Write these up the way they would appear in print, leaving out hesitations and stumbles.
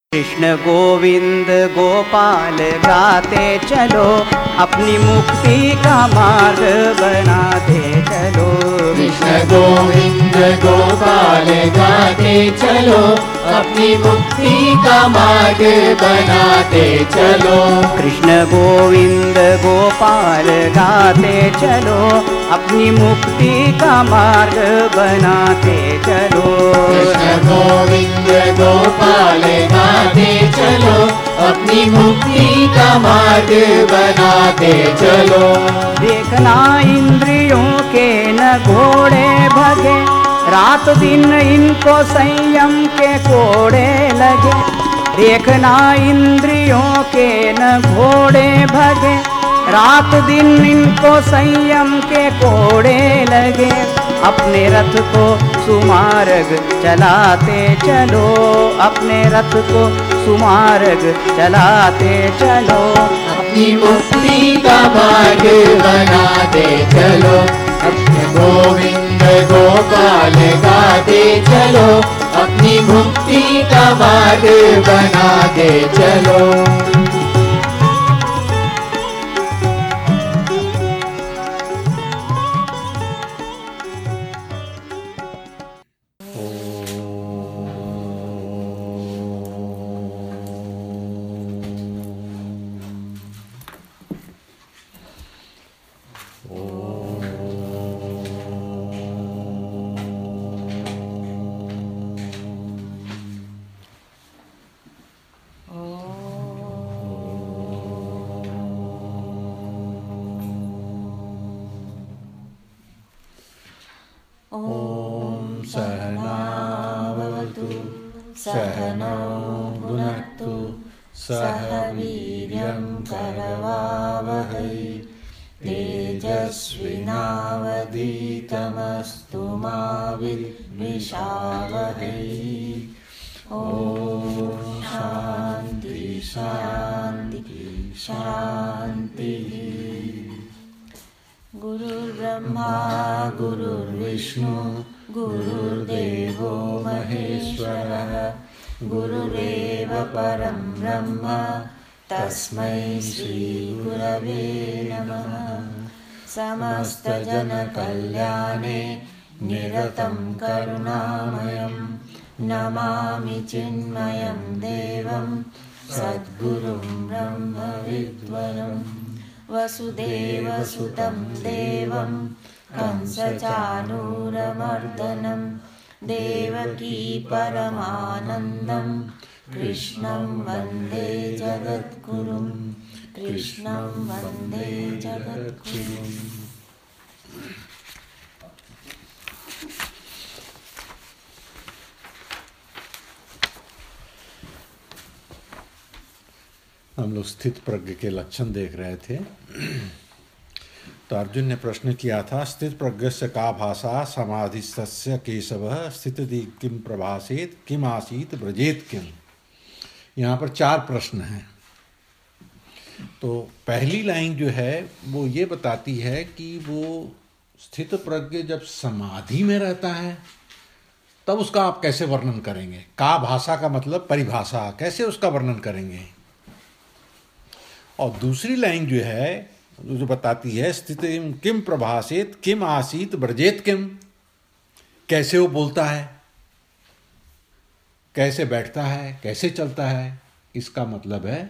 कृष्ण गोविंद गोपाल गाते चलो, अपनी मुक्ति का मार्ग बनाते चलो। कृष्ण गोविंद गोपाल गाते चलो, अपनी मुक्ति का मार्ग बनाते चलो। कृष्ण गोविंद गोपाल गाते चलो, अपनी मुक्ति का मार्ग बनाते चलो। कृष्ण गोविंद गोपाल गाते चलो, अपनी मुक्ति का मार्ग बनाते चलो। देखना इंद्रियों के न घोड़े भगे, रात दिन इनको संयम के कोड़े लगे। देखना इंद्रियों के न घोड़े भगे, रात दिन इनको संयम के कोड़े लगे। अपने रथ को सुमार्ग चलाते चलो, अपने रथ को सुमार्ग चलाते चलो। अपनी मुक्ति का मार्ग बनाते चलो। कृष्ण गोविंद गोपाल गाते चलो, अपनी मुक्ति का मार्ग बनाते चलो। सहनौ भुनक्तु सह वीर्यं करवावहै तेजस्विनावधीतमस्तु मा विद्विषावहै। ॐ शान्ति शान्ति शान्तिः। गुरुर्ब्रह्मा गुरुर्विष्णु गुरुर्देवो महेश्वरः, गुरुरेव परं ब्रह्म तस्मै श्री गुरवे नमः। समस्तजनकल्याणे निरतं करुणामयं नमामि चिन्मयं देवं सद्गुरुं ब्रह्मविद्वरम्। वसुदेवसुतं देवं कंसचाणूरमर्दनं देवकी परमानन्दं कृष्णं वन्दे जगद्गुरुं, कृष्णं वन्दे जगद्गुरुम्। हम लोग स्थित प्रज्ञ के लक्षण देख रहे थे। तो अर्जुन ने प्रश्न किया था, स्थित प्रज्ञस्य का भाषा समाधिस्तस्य केशवः स्थितिति किम प्रभासेत किम आसीत ब्रजेत किम। यहाँ पर 4 प्रश्न हैं। तो पहली लाइन जो है वो ये बताती है कि वो स्थित प्रज्ञ जब समाधि में रहता है तब उसका आप कैसे वर्णन करेंगे। का भाषा का मतलब परिभाषा, कैसे उसका वर्णन करेंगे। और दूसरी लाइन जो है जो बताती है स्थिति किम प्रभासेत किम आसीत ब्रजेत किम, कैसे वो बोलता है, कैसे बैठता है, कैसे चलता है। इसका मतलब है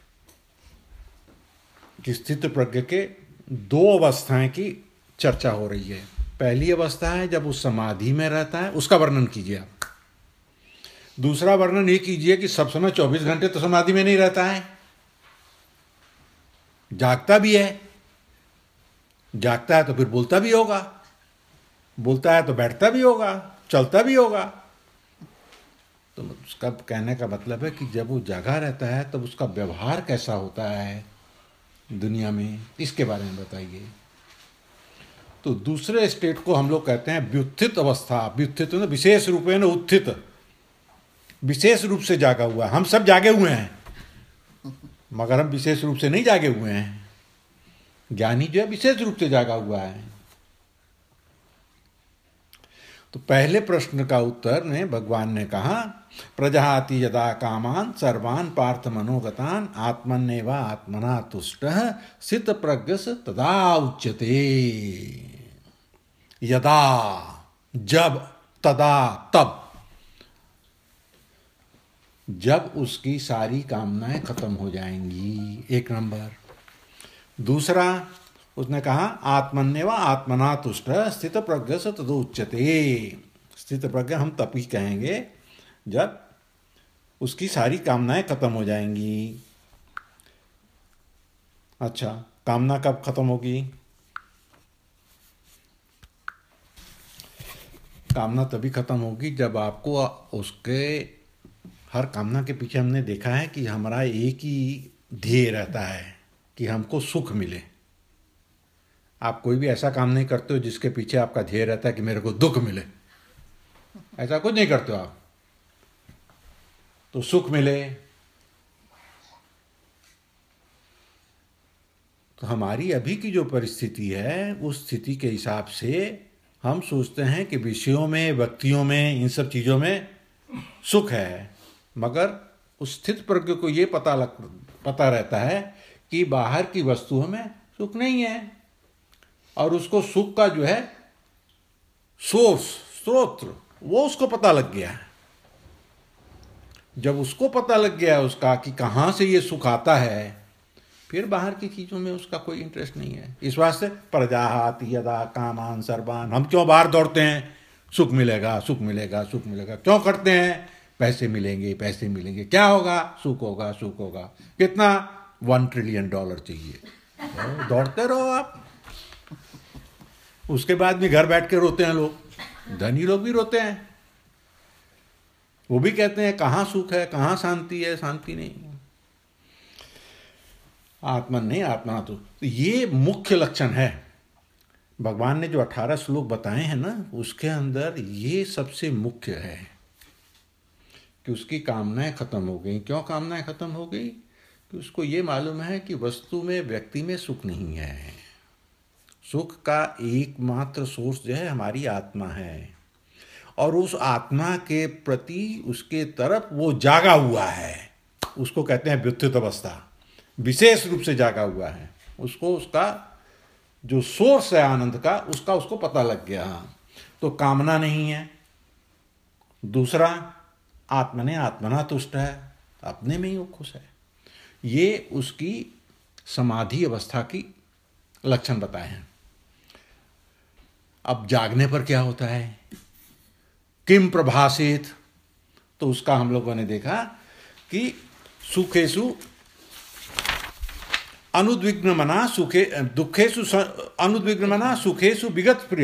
कि स्थित प्रज्ञ के 2 अवस्थाएं की चर्चा हो रही है। पहली अवस्था है जब वो समाधि में रहता है, उसका वर्णन कीजिए आप। दूसरा वर्णन ये कीजिए कि सब समय 24 घंटे तो समाधि में नहीं रहता है, जागता भी है। जागता है तो फिर बोलता भी होगा, बोलता है तो बैठता भी होगा, चलता भी होगा। तो उसका कहने का मतलब है कि जब वो जागा रहता है तब उसका व्यवहार कैसा होता है दुनिया में, इसके बारे में बताइए। तो दूसरे स्टेट को हम लोग कहते हैं व्युत्थित अवस्था। व्युत्थित मतलब विशेष रूपेण उत्थित, विशेष रूप से जागा हुआ। हम सब जागे हुए हैं मगर हम विशेष रूप से नहीं जागे हुए हैं। ज्ञानी जो है विशेष रूप से जागा हुआ है। तो पहले प्रश्न का उत्तर में भगवान ने कहा प्रजहाति यदा कामान सर्वान पार्थ मनोगतान आत्मन्नेवा आत्मना तुष्टः स्थित प्रज्ञस तदा उच्यते। यदा, जब, तदा, तब, जब उसकी सारी कामनाएं खत्म हो जाएंगी, एक नंबर। दूसरा उसने कहा आत्मन्नेवा आत्मना तुष्ट स्थित प्रज्ञ से तदुच्यते। स्थित प्रज्ञ हम तब ही कहेंगे जब उसकी सारी कामनाएं खत्म हो जाएंगी। अच्छा, कामना कब खत्म होगी? कामना तभी खत्म होगी जब आपको उसके हर कामना के पीछे हमने देखा है कि हमारा एक ही ध्येय रहता है कि हमको सुख मिले। आप कोई भी ऐसा काम नहीं करते हो जिसके पीछे आपका ध्येय रहता है कि मेरे को दुख मिले, ऐसा कुछ नहीं करते हो आप। तो सुख मिले, तो हमारी अभी की जो परिस्थिति है उस स्थिति के हिसाब से हम सोचते हैं कि विषयों में, व्यक्तियों में, इन सब चीज़ों में सुख है, मगर उस स्थित प्रज्ञ को ये पता रहता है कि बाहर की वस्तुओं में सुख नहीं है, और उसको सुख का जो है स्रोत वो उसको पता लग गया है। जब उसको पता लग गया है उसका कि कहाँ से ये सुख आता है, फिर बाहर की चीज़ों में उसका कोई इंटरेस्ट नहीं है। इस वास्ते प्रजाहाति यदा कामान सर्वान, हम क्यों बाहर दौड़ते हैं? सुख मिलेगा, सुख मिलेगा, सुख मिलेगा। क्यों करते हैं? पैसे मिलेंगे, पैसे मिलेंगे, क्या होगा? सुख होगा, सुख होगा। कितना? $1 ट्रिलियन चाहिए। दौड़ते रहो आप। उसके बाद भी घर बैठ के रोते हैं लोग, धनी लोग भी रोते हैं। वो भी कहते हैं कहाँ सुख है, कहाँ शांति है? शांति नहीं। आत्मन नहीं, आत्मा तो ये मुख्य लक्षण है। भगवान ने जो 18 श्लोक बताए हैं ना, उसके अंदर ये सबसे मुख्य है कि उसकी कामनाएं खत्म हो गई। क्यों कामनाएं खत्म हो गई? कि उसको ये मालूम है कि वस्तु में, व्यक्ति में सुख नहीं है। सुख का एकमात्र सोर्स जो है हमारी आत्मा है, और उस आत्मा के प्रति, उसके तरफ वो जागा हुआ है। उसको कहते हैं व्युत्थित अवस्था, विशेष रूप से जागा हुआ है। उसको उसका जो सोर्स है आनंद का, उसको पता लग गया। तो कामना नहीं है। दूसरा, आत्मने आत्मना तुष्ट है, अपने में ही वो खुश है। ये उसकी समाधि अवस्था की लक्षण बताए हैं। अब जागने पर क्या होता है? किम प्रभासित, तो उसका हम लोगों ने देखा कि सुखेषु अनुद्विग्न मना, सुखे दुखेषु अनुद्विग्न मना, सुखेषु विगत प्रिय।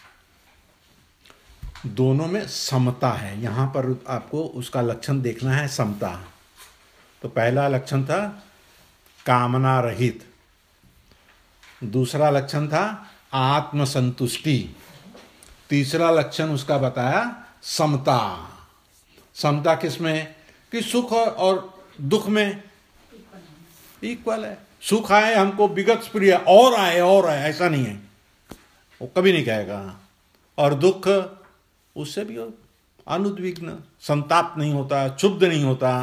दोनों में समता है। यहां पर आपको उसका लक्षण देखना है, समता। तो पहला लक्षण था कामना रहित, दूसरा लक्षण था आत्मसंतुष्टि, तीसरा लक्षण उसका बताया समता। समता किसमें? कि सुख और दुख में इक्वल है। सुख आए हमको विगत प्रिय, और आए और आए, ऐसा नहीं है, वो कभी नहीं कहेगा। और दुख उससे भी अनुद्विग्न, संताप नहीं होता, क्षुब्ध नहीं होता,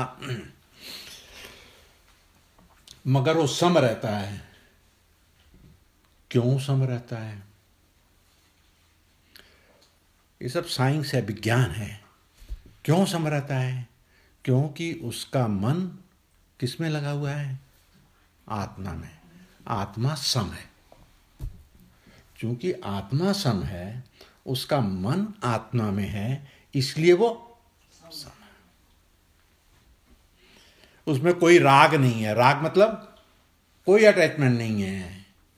मगर वो सम रहता है। क्यों सम रहता है? ये सब साइंस है, विज्ञान है। क्यों सम रहता है? क्योंकि उसका मन किसमें लगा हुआ है? आत्मा में। आत्मा सम है। क्योंकि आत्मा सम है, उसका मन आत्मा में है, इसलिए वो सम है। उसमें कोई राग नहीं है। राग मतलब कोई अटैचमेंट नहीं है।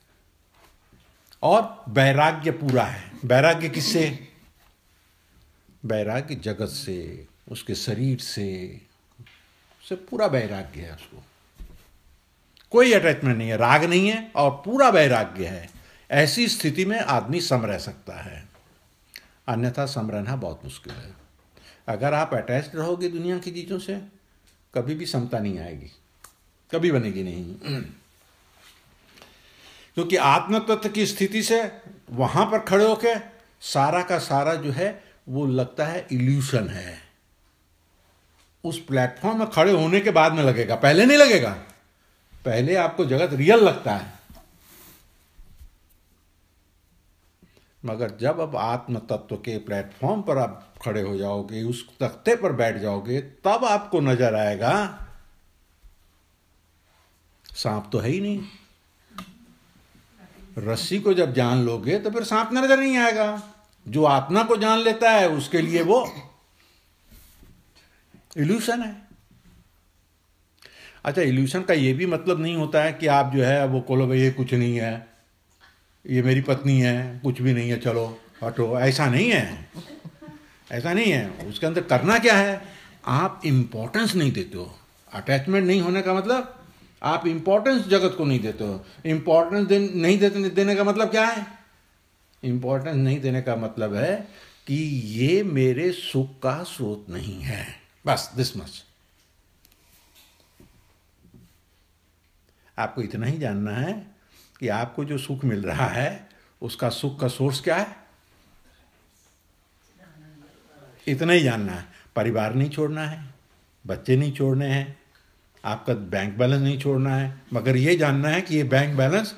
और वैराग्य पूरा है। वैराग्य किससे? वैराग्य जगत से, उसके शरीर से पूरा वैराग्य है। उसको कोई अटैचमेंट नहीं है, राग नहीं है, और पूरा वैराग्य है। ऐसी स्थिति में आदमी सम रह सकता है, अन्यथा सम रहना बहुत मुश्किल है। अगर आप अटैच्ड रहोगे दुनिया की चीज़ों से, कभी भी समता नहीं आएगी, कभी बनेगी नहीं। क्योंकि आत्म तत्व की स्थिति से वहां पर खड़े होकर सारा का सारा जो है वो लगता है इल्यूशन है। उस प्लेटफॉर्म में खड़े होने के बाद में लगेगा, पहले नहीं लगेगा। पहले आपको जगत रियल लगता है, मगर जब अब आत्म तत्व के प्लेटफॉर्म पर आप खड़े हो जाओगे, उस तख्ते पर बैठ जाओगे, तब आपको नजर आएगा सांप तो है ही नहीं। रस्सी को जब जान लोगे तो फिर सांप नजर नहीं आएगा। जो आत्मा को जान लेता है उसके लिए वो इल्यूशन है। अच्छा, इल्यूशन का ये भी मतलब नहीं होता है कि आप जो है वो बोलो भाई ये कुछ नहीं है, ये मेरी पत्नी है, कुछ भी नहीं है, चलो हटो। ऐसा नहीं है, ऐसा नहीं है। उसके अंदर करना क्या है, आप इंपॉर्टेंस नहीं देते हो। अटैचमेंट नहीं होने का मतलब आप इंपॉर्टेंस जगत को नहीं देते हो। इंपॉर्टेंस नहीं देने का मतलब क्या है? इंपॉर्टेंस नहीं देने का मतलब है कि ये मेरे सुख का स्रोत नहीं है, बस दिस मच। आपको इतना ही जानना है कि आपको जो सुख मिल रहा है उसका सुख का सोर्स क्या है, इतना ही जानना है। परिवार नहीं छोड़ना है, बच्चे नहीं छोड़ने हैं, आपका बैंक बैलेंस नहीं छोड़ना है, मगर ये जानना है कि ये बैंक बैलेंस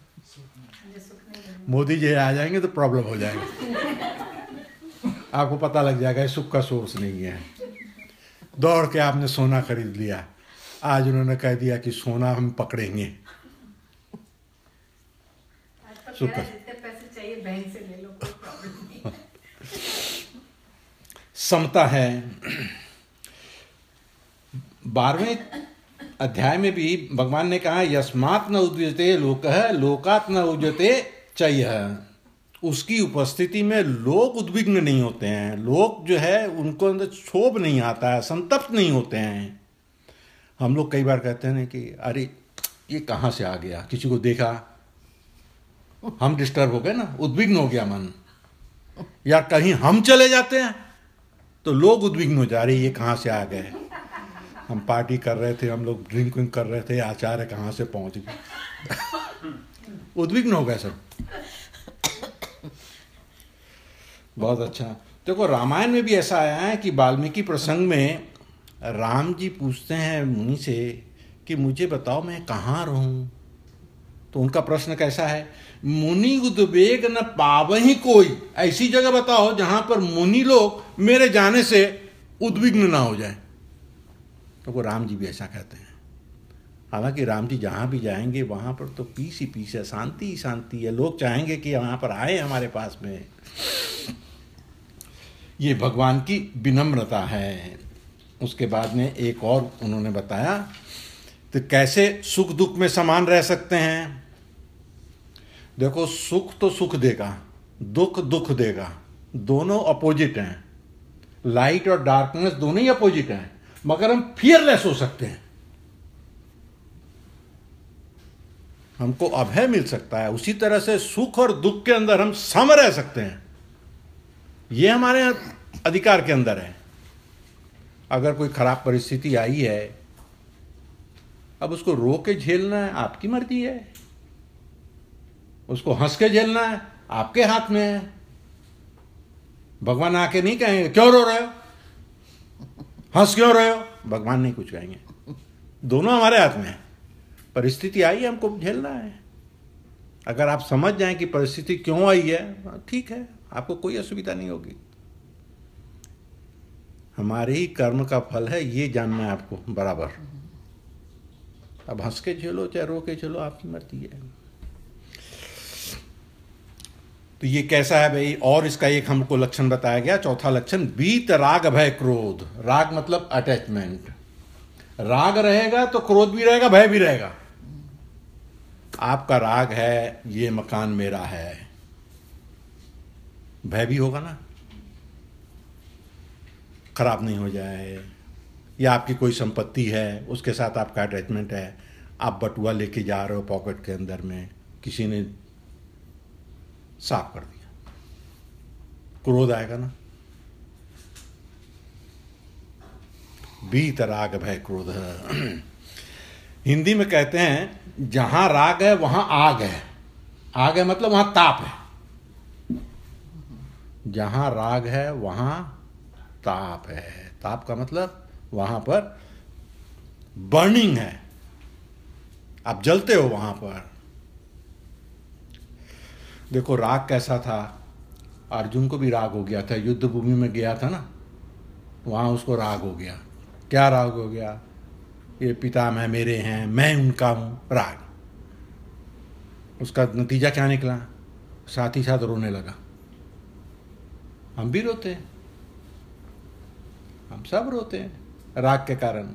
मोदी जी आ जाएंगे तो प्रॉब्लम हो जाएगी। आपको पता लग जाएगा ये सुख का सोर्स नहीं है। दौड़ के आपने सोना खरीद लिया, आज उन्होंने कह दिया कि सोना हम पकड़ेंगे। सुख का पैसे चाहिए बैंक से ले लो, कोई प्रॉब्लम नहीं। समता है। 12वें अध्याय में भी भगवान ने कहा यस्मात् न उद्यते लोकः लोकात् न उद्यते चयः। उसकी उपस्थिति में लोग उद्विग्न नहीं होते हैं, लोग जो है उनको अंदर क्षोभ नहीं आता है, संतप्त नहीं होते हैं। हम लोग कई बार कहते हैं कि अरे ये कहाँ से आ गया, किसी को देखा, हम डिस्टर्ब हो गए ना, उद्विग्न हो गया मन। या कहीं हम चले जाते हैं तो लोग उद्विग्न हो जा रहे, ये कहाँ से आ गए। हम पार्टी कर रहे थे, हम लोग ड्रिंकिंग कर रहे थे, आचार्य कहाँ से पहुंच गए। उद्विग्न हो गए सब। बहुत अच्छा। देखो रामायण में भी ऐसा आया है कि वाल्मीकि प्रसंग में राम जी पूछते हैं मुनि से कि मुझे बताओ मैं कहाँ रहूं। तो उनका प्रश्न कैसा है, मुनि उद्वेग न पावहि कोई। ऐसी जगह बताओ जहां पर मुनि लोग मेरे जाने से उद्विग्न ना हो जाए। तो वो राम जी भी ऐसा कहते हैं। हालांकि राम जी जहां भी जाएंगे वहां पर तो पीस ही पीस है, शांति ही शांति है। लोग चाहेंगे कि वहां पर आए हमारे पास में। ये भगवान की विनम्रता है। उसके बाद में एक और उन्होंने बताया तो कैसे सुख दुख में समान रह सकते हैं। देखो सुख तो सुख देगा, दुख दुख देगा, दोनों अपोजिट हैं। लाइट और डार्कनेस दोनों ही अपोजिट हैं, मगर हम फियरलेस हो सकते हैं, हमको अभय मिल सकता है। उसी तरह से सुख और दुख के अंदर हम सम रह सकते हैं, ये हमारे अधिकार के अंदर है। अगर कोई खराब परिस्थिति आई है, अब उसको रो के झेलना है आपकी मर्जी है, उसको हंस के झेलना है आपके हाथ में है। भगवान आके नहीं कहेंगे क्यों रो रहे हो, हंस क्यों रहे हो, भगवान नहीं कुछ कहेंगे। दोनों हमारे हाथ में है। परिस्थिति आई है, हमको झेलना है। अगर आप समझ जाएं कि परिस्थिति क्यों आई है, ठीक है, आपको कोई असुविधा नहीं होगी। हमारे ही कर्म का फल है, ये जानना है आपको बराबर। अब हंस के झेलो चाहे रो के झेलो, आपकी मर्जी है। तो ये कैसा है भाई। और इसका एक हमको लक्षण बताया गया, चौथा लक्षण, बीत राग भय क्रोध। राग मतलब अटैचमेंट। राग रहेगा तो क्रोध भी रहेगा, भय भी रहेगा। आपका राग है ये मकान मेरा है, भय भी होगा ना, खराब नहीं हो जाए। या आपकी कोई संपत्ति है, उसके साथ आपका अटैचमेंट है, आप बटुआ लेके जा रहे हो पॉकेट के अंदर में, किसी ने साफ कर दिया, क्रोध आएगा ना। बीत राग भय क्रोध। हिंदी में कहते हैं जहां राग है वहां आग है। आग है मतलब वहां ताप है। जहाँ राग है वहाँ ताप है। ताप का मतलब वहाँ पर बर्निंग है, आप जलते हो वहाँ पर। देखो राग कैसा था, अर्जुन को भी राग हो गया था, युद्ध भूमि में गया था ना, वहाँ उसको राग हो गया। क्या राग हो गया? ये पितामह मेरे हैं, मैं उनका हूँ, राग। उसका नतीजा क्या निकला? साथ ही साथ रोने लगा। हम भी रोते हैं, हम सब रोते हैं राग के कारण।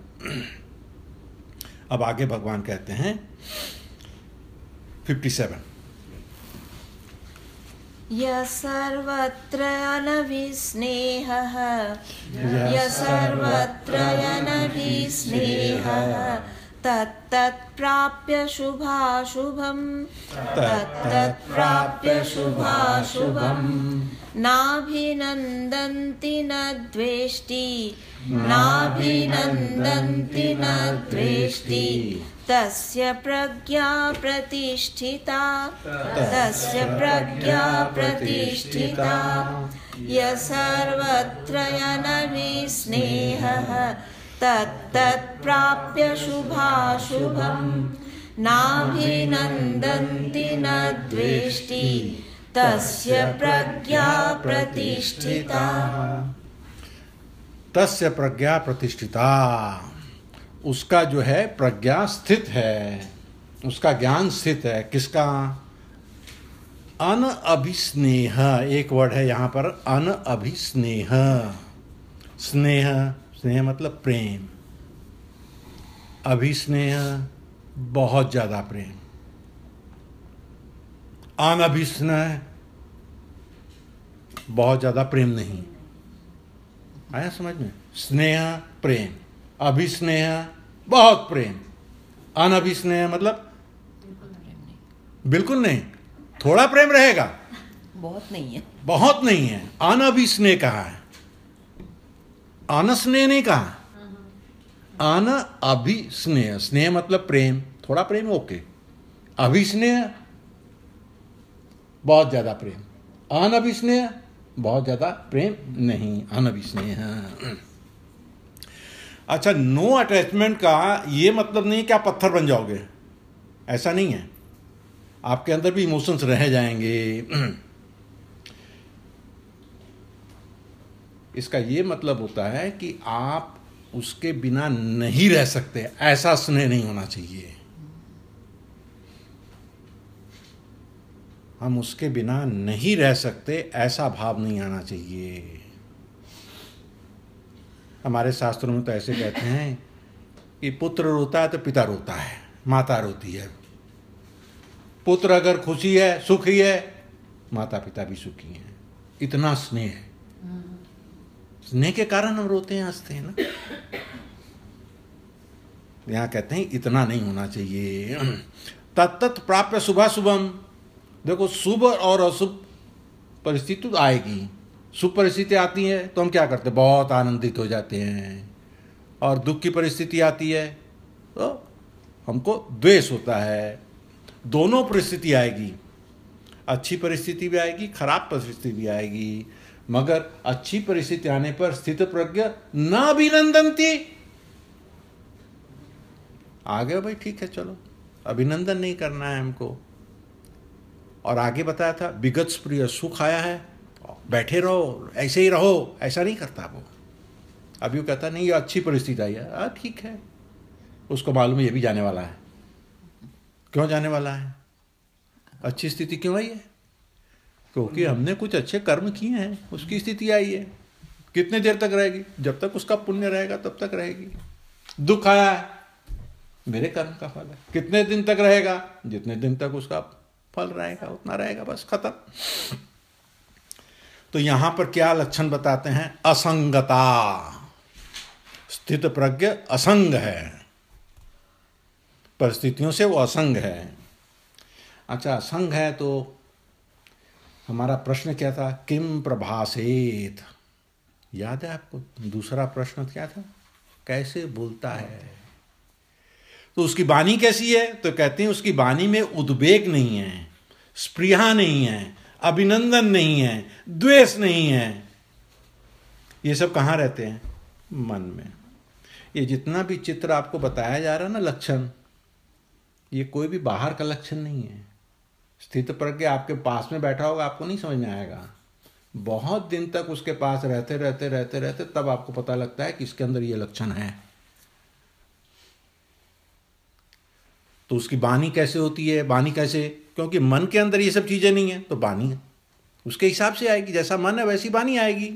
अब आगे भगवान कहते हैं 57, यः सर्वत्र अनभिस्नेहः, यः सर्वत्र अनभिस्नेहः, तत्तत्प्राप्य शुभाशुभम्, तत्तत्प्राप्य शुभाशुभम्। नाभिनन्दन्ति न द्वेष्टि, नाभिनन्दन्ति न द्वेष्टि, तस्य प्रज्ञा प्रतिष्ठिता, तस्य प्रज्ञा प्रतिष्ठिता। यः सर्वत्र अनभिस्नेहः, तत्तत्प्राप्य शुभाशुभम्। नाभिनन्दन्ति न द्वेष्टि, तस्य प्रज्ञा प्रतिष्ठिता। तस्य प्रज्ञा प्रतिष्ठिता, उसका जो है प्रज्ञा स्थित है, उसका ज्ञान स्थित है। किसका? अनअभिस्नेह, एक वर्ड है यहाँ पर, अनअभिस्नेह। स्नेह, स्नेह मतलब प्रेम, अभिस्नेह बहुत ज्यादा प्रेम, अनभिस्नेह बहुत ज्यादा प्रेम नहीं। आया समझ में? स्नेह प्रेम, अभिस्नेह बहुत प्रेम, अनभिस्नेह मतलब बिल्कुल नहीं, थोड़ा प्रेम रहेगा, बहुत नहीं है, बहुत नहीं है। अनभिस्नेह कहा है, अनस्नेह नहीं कहा, अनअभिस्नेह। स्नेह मतलब प्रेम, थोड़ा प्रेम ओके, अभिस्नेह बहुत ज्यादा प्रेम, अनभिस्नेह बहुत ज्यादा प्रेम नहीं, अनभिस्नेह। अच्छा, नो अटैचमेंट का ये मतलब नहीं कि आप पत्थर बन जाओगे, ऐसा नहीं है। आपके अंदर भी इमोशंस रह जाएंगे। इसका ये मतलब होता है कि आप उसके बिना नहीं रह सकते, ऐसा स्नेह नहीं होना चाहिए। हम उसके बिना नहीं रह सकते, ऐसा भाव नहीं आना चाहिए। हमारे शास्त्रों में तो ऐसे कहते हैं कि पुत्र रोता है तो पिता रोता है, माता रोती है। पुत्र अगर खुशी है, सुखी है, माता पिता भी सुखी हैं। इतना स्नेह है, स्नेह के कारण हम रोते हैं, हंसते हैं ना। यहां कहते हैं इतना नहीं होना चाहिए। तत्त प्राप्य शुभाशुभम। देखो, शुभ और अशुभ परिस्थिति तो आएगी। शुभ परिस्थिति आती है तो हम क्या करते हैं? बहुत आनंदित हो जाते हैं। और दुख की परिस्थिति आती है तो हमको द्वेष होता है। दोनों परिस्थिति आएगी, अच्छी परिस्थिति भी आएगी, खराब परिस्थिति भी आएगी। मगर अच्छी परिस्थिति आने पर स्थित प्रज्ञ न अभिनंदनती, आ गए भाई, ठीक है, चलो, अभिनंदन नहीं करना है हमको। और आगे बताया था, विगत प्रिय सुख आया है, बैठे रहो, ऐसे ही रहो, ऐसा नहीं करता वो। अभी वो कहता नहीं, ये अच्छी परिस्थिति आई है, ठीक है, उसको मालूम है ये भी जाने वाला है। क्यों जाने वाला है? अच्छी स्थिति क्यों आई है? क्योंकि हमने कुछ अच्छे कर्म किए हैं, उसकी स्थिति आई है। कितने देर तक रहेगी? जब तक उसका पुण्य रहेगा तब तक रहेगी। दुख आया है, मेरे कर्म का फल है। कितने दिन तक रहेगा? जितने दिन तक उसका फल रहेगा उतना रहेगा, बस खत्म। तो यहां पर क्या लक्षण बताते हैं? असंगता। स्थित प्रज्ञ असंग है, परिस्थितियों से वो असंग है। अच्छा, असंग है तो हमारा प्रश्न क्या था? किम प्रभासेत। याद है आपको? दूसरा प्रश्न क्या था? कैसे बोलता है? तो उसकी वाणी कैसी है? तो कहते हैं उसकी वाणी में उद्वेग नहीं है, स्पृहा नहीं है, अभिनंदन नहीं है, द्वेष नहीं है। ये सब कहाँ रहते हैं? मन में। ये जितना भी चित्र आपको बताया जा रहा है ना, लक्षण, ये कोई भी बाहर का लक्षण नहीं है। स्थित प्रज्ञ आपके पास में बैठा होगा, आपको नहीं समझ में आएगा। बहुत दिन तक उसके पास रहते रहते रहते रहते तब आपको पता लगता है कि इसके अंदर ये लक्षण है। तो उसकी वाणी कैसे होती है? वाणी कैसे? क्योंकि मन के अंदर ये सब चीजें नहीं है, तो वाणी उसके हिसाब से आएगी। जैसा मन है वैसी वाणी आएगी।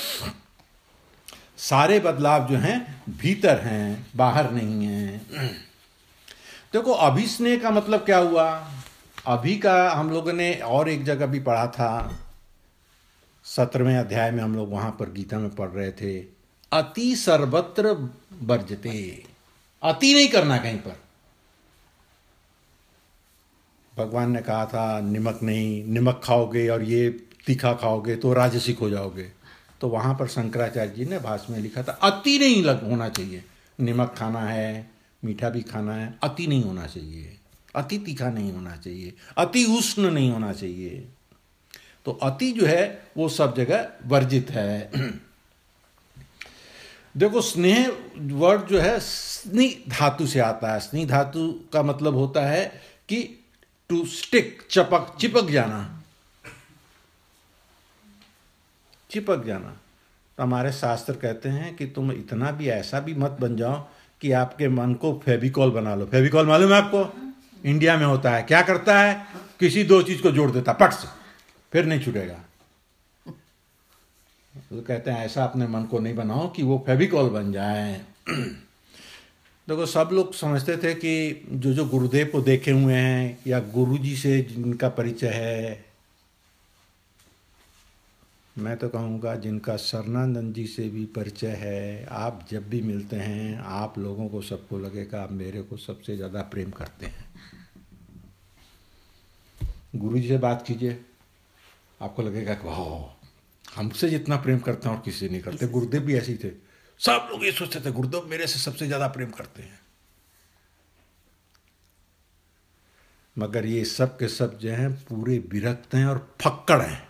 सारे बदलाव जो हैं भीतर हैं, बाहर नहीं हैं। देखो, अभिस्नेह का मतलब क्या हुआ? अभी का हम लोगों ने और एक जगह भी पढ़ा था, 17वें अध्याय में हम लोग वहां पर गीता में पढ़ रहे थे, अति सर्वत्र वर्जते। अति नहीं करना कहीं पर। भगवान ने कहा था नमक नहीं, नमक खाओगे और ये तीखा खाओगे तो राजसिक हो जाओगे। तो वहां पर शंकराचार्य जी ने भाष्य में लिखा था अति नहीं होना चाहिए। नमक खाना है, मीठा भी खाना है, अति नहीं होना चाहिए, अति तीखा नहीं होना चाहिए, अति उष्ण नहीं होना चाहिए। तो अति जो है वो सब जगह वर्जित है। देखो, स्नेह वर्ड जो है स्नि धातु से आता है। स्नि धातु का मतलब होता है कि टू स्टिक, चिपक जाना, चिपक जाना। तो हमारे शास्त्र कहते हैं कि तुम इतना भी ऐसा भी मत बन जाओ कि आपके मन को फेविकॉल बना लो। फेविकॉल मालूम है आपको? इंडिया में होता है, क्या करता है, किसी दो चीज को जोड़ देता पट से, फिर नहीं छूटेगा। तो कहते हैं ऐसा अपने मन को नहीं बनाओ कि वो फेविकॉल बन जाए। देखो, सब लोग समझते थे कि जो गुरुदेव को देखे हुए हैं या गुरुजी से जिनका परिचय है, मैं तो कहूँगा जिनका शरणानंद जी से भी परिचय है, आप जब भी मिलते हैं आप लोगों को सबको लगेगा आप मेरे को सबसे ज़्यादा प्रेम करते हैं। गुरुजी से बात कीजिए, आपको लगेगा कि वाह, हमसे जितना प्रेम करते हैं और किसी नहीं करते। गुरुदेव भी ऐसे ही थे, सब लोग ये सोचते थे गुरुदेव मेरे से सबसे ज़्यादा प्रेम करते हैं। मगर ये सब के सब जो हैं पूरे विरक्त हैं और फक्कड़ हैं।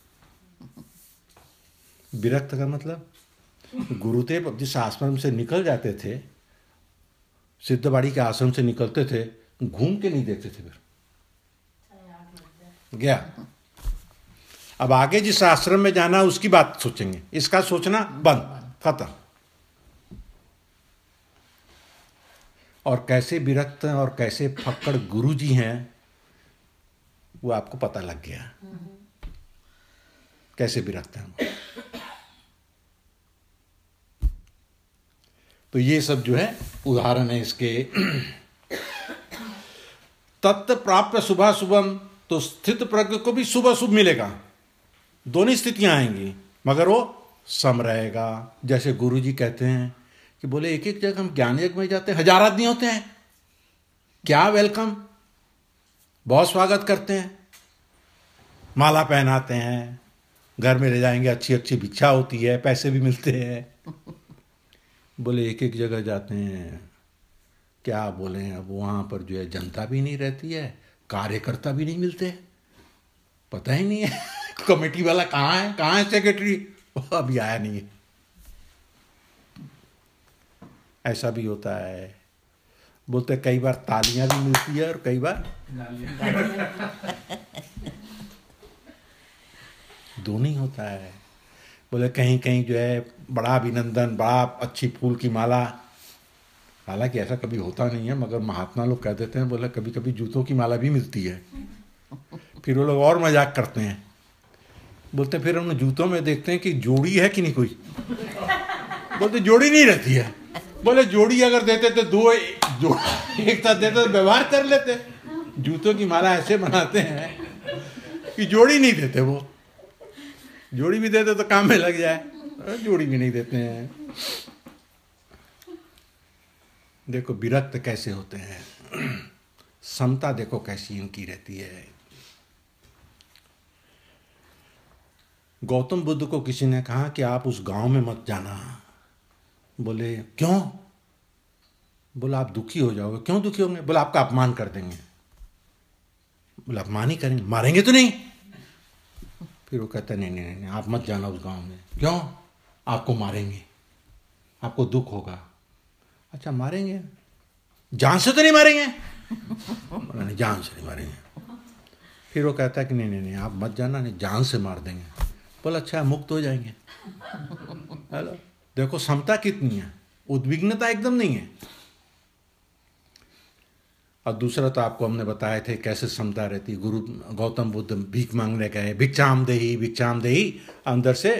विरक्त का मतलब, गुरुदेव जिस आश्रम से निकल जाते थे, सिद्धबाड़ी के आश्रम से निकलते थे, घूम के नहीं देखते थे, फिर गया। अब आगे जिस आश्रम में जाना उसकी बात सोचेंगे, इसका सोचना बंद, खत्म। और कैसे विरक्त और कैसे फक्कड़ गुरुजी हैं वो आपको पता लग गया, कैसे विरक्त हैं। तो ये सब जो है उदाहरण है इसके। तत्व प्राप्त शुभा शुभम, तो स्थित प्रज्ञ को भी शुभ शुभ मिलेगा, दोनों स्थितियां आएंगी, मगर वो सम रहेगा। जैसे गुरुजी कहते हैं कि बोले एक एक जगह हम ज्ञान यज्ञ में जाते हैं, 1000 आदमी होते हैं, क्या वेलकम, बहुत स्वागत करते हैं, माला पहनाते हैं, घर में ले जाएंगे, अच्छी अच्छी भिक्षा होती है, पैसे भी मिलते हैं। बोले एक एक जगह जाते हैं, क्या बोले, अब वहाँ पर जो है जनता भी नहीं रहती है, कार्यकर्ता भी नहीं मिलते, पता ही नहीं है कमेटी वाला कहाँ है सेक्रेटरी, अभी आया नहीं है। ऐसा भी होता है। बोलते कई बार तालियां भी मिलती है और कई बार दोनों ही होता है। बोले कहीं कहीं जो है बड़ा अभिनंदन, बड़ा अच्छी फूल की माला, हालांकि ऐसा कभी होता नहीं है, मगर महात्मा लोग कह देते हैं, बोले कभी कभी जूतों की माला भी मिलती है। फिर वो लोग और मजाक करते हैं, बोलते फिर हम जूतों में देखते हैं कि जोड़ी है कि नहीं कोई, बोलते जोड़ी नहीं रहती है। बोले जोड़ी अगर देते तो दो एक साथ देते तो व्यवहार कर लेते, जूतों की माला ऐसे बनाते हैं कि जोड़ी नहीं देते, वो जोड़ी भी देते तो काम में लग जाए, जोड़ी भी नहीं देते हैं। देखो विरक्त कैसे होते हैं, समता देखो कैसी इनकी रहती है। गौतम बुद्ध को किसी ने कहा कि आप उस गांव में मत जाना। बोले क्यों? बोला आप दुखी हो जाओगे। क्यों दुखी होंगे? बोला आपका अपमान कर देंगे। बोला अपमान ही करेंगे, मारेंगे तो नहीं? फिर वो कहता नहीं नहीं नहीं, आप मत जाना उस गांव में। क्यों? आपको मारेंगे, आपको दुख होगा। अच्छा मारेंगे, जान से तो नहीं मारेंगे? बोला नहीं, जान से नहीं मारेंगे। फिर वो कहता है कि नहीं नहीं नहीं, आप मत जाना, नहीं जान से मार देंगे। बोला अच्छा, मुक्त हो जाएंगे। हेलो, देखो क्षमता कितनी है, उद्विग्नता एकदम नहीं है। और दूसरा तो आपको हमने बताए थे कैसे क्षमता रहती। गुरु गौतम बुद्ध भीख मांगने गए, भिक्षाम देही, अंदर से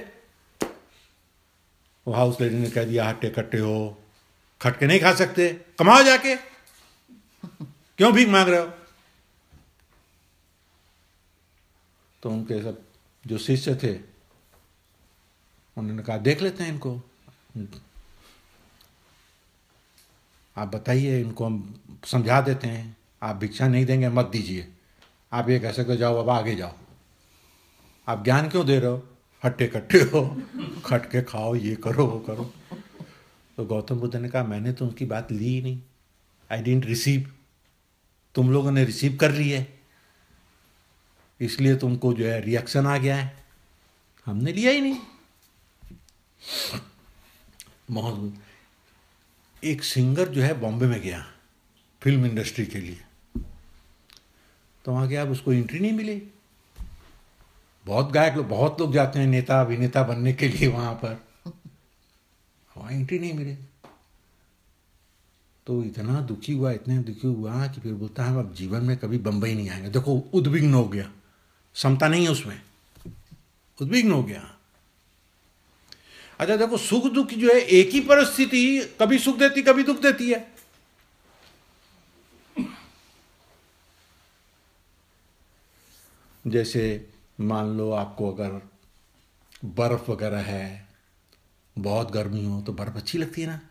वो हाउस लेडी ने कह दिया हट्टे कट्टे हो, खटके नहीं खा सकते, कमाओ जाके, क्यों भीख मांग रहे हो? तो उनके सब जो शिष्य थे उन्होंने कहा देख लेते हैं इनको, आप बताइए, इनको हम समझा देते हैं, आप भिक्षा नहीं देंगे मत दीजिए, आप ये कह सकते जाओ अब आगे जाओ, आप ज्ञान क्यों दे रहे हो, हट्टे कट्टे हो, खटके खाओ, ये करो वो करो। तो गौतम बुद्ध ने कहा मैंने तो उनकी बात ली ही नहीं, आई डिडंट रिसीव, तुम लोगों ने रिसीव कर ली है, इसलिए तुमको जो है रिएक्शन आ गया है, हमने लिया ही नहीं। बहुत एक सिंगर जो है बॉम्बे में गया फिल्म इंडस्ट्री के लिए, तो वहाँ गया, अब उसको एंट्री नहीं मिली। बहुत गायक लोग, बहुत लोग जाते हैं नेता अभिनेता बनने के लिए वहाँ पर, वहाँ एंट्री नहीं मिली। तो इतना दुखी हुआ कि फिर बोलता है हम अब जीवन में कभी बम्बई नहीं आएंगे। देखो उद्विग्न हो गया, क्षमता नहीं है उसमें, उद्विग्न हो गया। अच्छा देखो, सुख दुख जो है एक ही परिस्थिति कभी सुख देती कभी दुख देती है। जैसे मान लो आपको अगर बर्फ वगैरह है, बहुत गर्मी हो तो बर्फ अच्छी लगती है ना,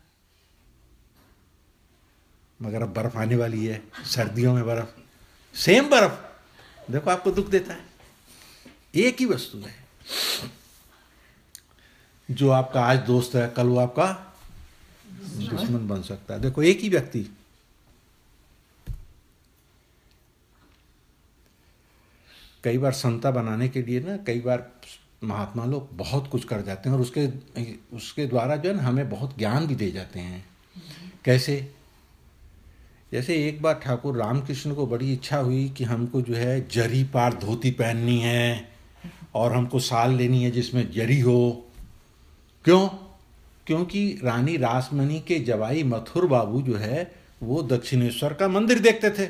मगर अब बर्फ आने वाली है, सर्दियों में बर्फ, सेम बर्फ देखो आपको दुख देता है। एक ही वस्तु है, जो आपका आज दोस्त है कल वो आपका दुश्मन बन सकता है। देखो एक ही व्यक्ति, कई बार संता बनाने के लिए ना, कई बार महात्मा लोग बहुत कुछ कर जाते हैं और उसके द्वारा जो है ना हमें बहुत ज्ञान भी दे जाते हैं। कैसे? जैसे एक बार ठाकुर रामकृष्ण को बड़ी इच्छा हुई कि हमको जो है जरी पार धोती पहननी है और हमको साल लेनी है जिसमें जरी हो। क्यों? क्योंकि रानी रासमणी के जवाई मथुर बाबू जो है वो दक्षिणेश्वर का मंदिर देखते थे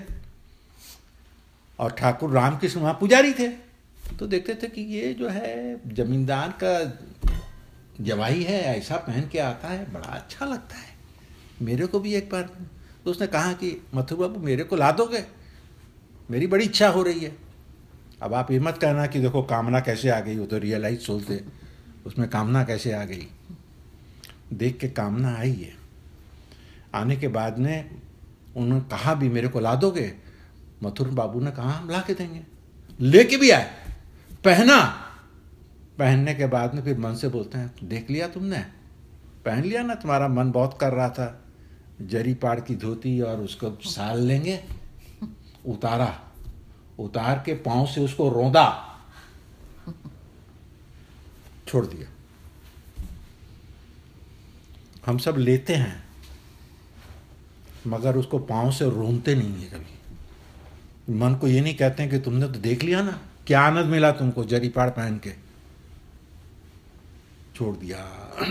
और ठाकुर रामकृष्ण वहाँ पुजारी थे, तो देखते थे कि ये जो है जमींदार का जवाई है, ऐसा पहन के आता है, बड़ा अच्छा लगता है, मेरे को भी एक बार। तो उसने कहा कि मथुर बाबू मेरे को ला दोगे, मेरी बड़ी इच्छा हो रही है। अब आप ये मत कहना कि देखो कामना कैसे आ गई, वो तो रियलाइज सोल थे, उसमें कामना कैसे आ गई। देख के कामना आई है, आने के बाद में उन्होंने कहा भी मेरे को ला दोगे, मथुर बाबू ने कहा हम ला के देंगे, लेके भी आए, पहना, पहनने के बाद में फिर मन से बोलते हैं देख लिया तुमने, पहन लिया ना, तुम्हारा मन बहुत कर रहा था जरी पाड़ की धोती और उसको साल लेंगे, उतारा, उतार के पांव से उसको रौंदा, छोड़ दिया। हम सब लेते हैं मगर उसको पांव से रोंदते नहीं है कभी। मन को ये नहीं कहते हैं कि तुमने तो देख लिया ना, क्या आनंद मिला तुमको जरी पाड़ पहन के, छोड़ दिया।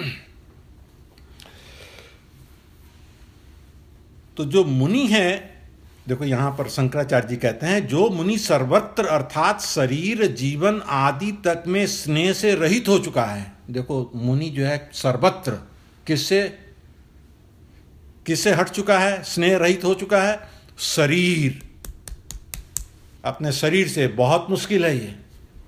तो जो मुनि है, देखो यहां पर शंकराचार्य जी कहते हैं जो मुनि सर्वत्र अर्थात शरीर जीवन आदि तक में स्नेह से रहित हो चुका है। देखो मुनि जो है सर्वत्र किससे हट चुका है, स्नेह रहित हो चुका है, शरीर, अपने शरीर से। बहुत मुश्किल है ये,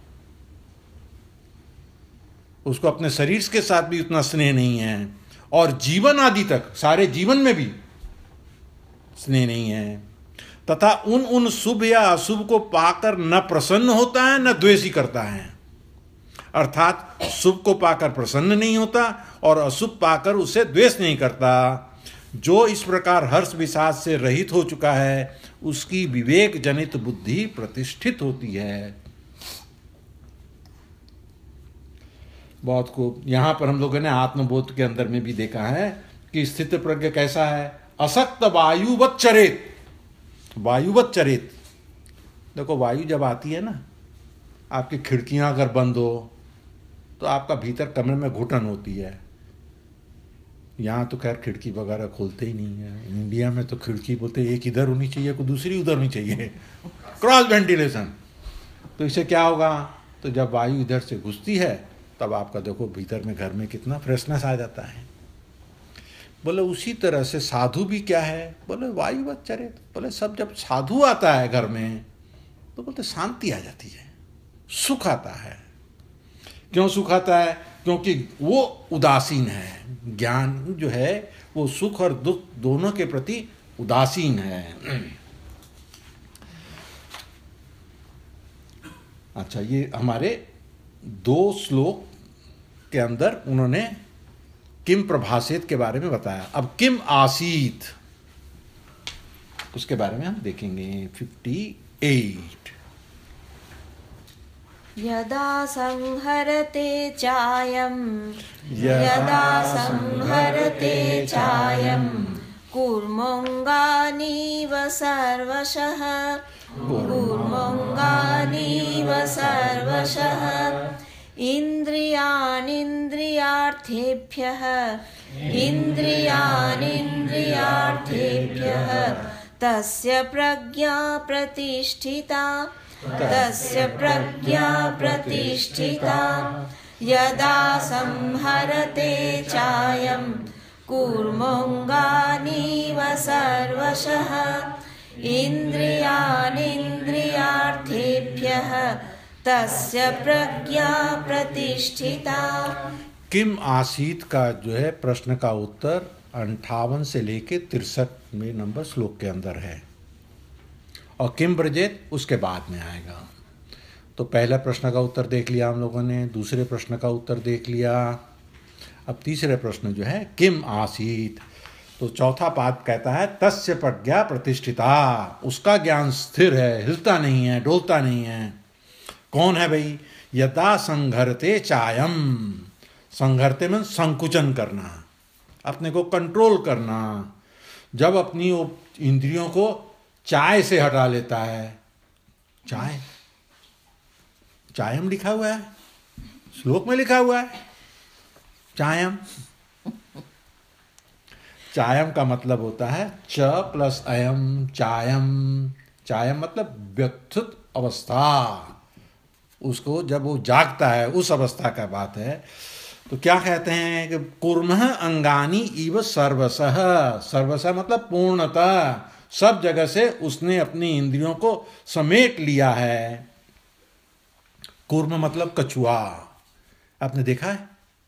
उसको अपने शरीर के साथ भी उतना स्नेह नहीं है, और जीवन आदि तक, सारे जीवन में भी स्नेह नहीं है, तथा उन शुभ या अशुभ को पाकर न प्रसन्न होता है न द्वेष ही करता है। अर्थात शुभ को पाकर प्रसन्न नहीं होता और अशुभ पाकर उसे द्वेष नहीं करता। जो इस प्रकार हर्ष विषाद से रहित हो चुका है उसकी विवेक जनित बुद्धि प्रतिष्ठित होती है। बहुत को यहाँ पर हम लोगों ने आत्मबोध के अंदर में भी देखा है कि स्थित प्रज्ञ कैसा है, असक्त वायुवत चरेत, वायुवत चरेत। देखो वायु जब आती है ना, आपकी खिड़कियां अगर बंद हो तो आपका भीतर कमरे में घुटन होती है। यहाँ तो खैर खिड़की वगैरह खोलते ही नहीं है। इंडिया में तो खिड़की बोलते एक इधर होनी चाहिए, कोई दूसरी उधर होनी चाहिए, क्रॉस वेंटिलेशन। तो इससे क्या होगा, तो जब वायु इधर से घुसती है तब आपका देखो भीतर में घर में कितना फ्रेशनेस आ जाता है। बोले उसी तरह से साधु भी क्या है, बोले वायुवत चरित। बोले सब जब साधु आता है घर में तो बोलते शांति आ जाती है, सुख आता है। क्यों सुख आता है? क्योंकि वो उदासीन है। ज्ञान जो है वो सुख और दुख दोनों के प्रति उदासीन है। अच्छा, ये हमारे 2 श्लोक के अंदर उन्होंने किम प्रभासेत के बारे में बताया। अब किम आसीत उसके बारे में हम देखेंगे 58। यदा संहरते चायं यदा संहरते चायं कूर्मोऽङ्गानीव सर्वशः कूर्मोऽङ्गानीव सर्वशः इन्द्रियाणीन्द्रियार्थेभ्यः इन्द्रियाणीन्द्रियार्थेभ्यः तस्य प्रज्ञा प्रतिष्ठिता तस्य प्रज्ञा प्रतिष्ठिता यदा संहरते चायं कूर्मोऽङ्गानीव सर्वशः इन्द्रियाणीन्द्रियार्थेभ्यः तस्य प्रज्ञा प्रतिष्ठिता। किम आसीत का जो है प्रश्न का उत्तर 58 से लेके 63 में नंबर श्लोक के अंदर है, और किम ब्रजेत उसके बाद में आएगा। तो पहला प्रश्न का उत्तर देख लिया हम लोगों ने, दूसरे प्रश्न का उत्तर देख लिया। अब तीसरे प्रश्न जो है किम आसीत, तो चौथा पाद कहता है तस्य प्रज्ञा प्रतिष्ठिता, उसका ज्ञान स्थिर है, हिलता नहीं है, डोलता नहीं है। कौन है भाई? यदा संघरते चायम, संघरते में संकुचन करना, अपने को कंट्रोल करना। जब अपनी इंद्रियों को चाय से हटा लेता है, चाय चायम लिखा हुआ है, श्लोक में लिखा हुआ है चायम। चायम का मतलब होता है च प्लस अयम, चायम। चायम मतलब व्यथित अवस्था, उसको जब वो जागता है उस अवस्था का बात है। तो क्या कहते हैं कि कुर्मः अंगानी इव सर्वसः, सर्वसः मतलब पूर्णतः, सब जगह से उसने अपनी इंद्रियों को समेट लिया है। कुर्म मतलब कछुआ, आपने देखा है?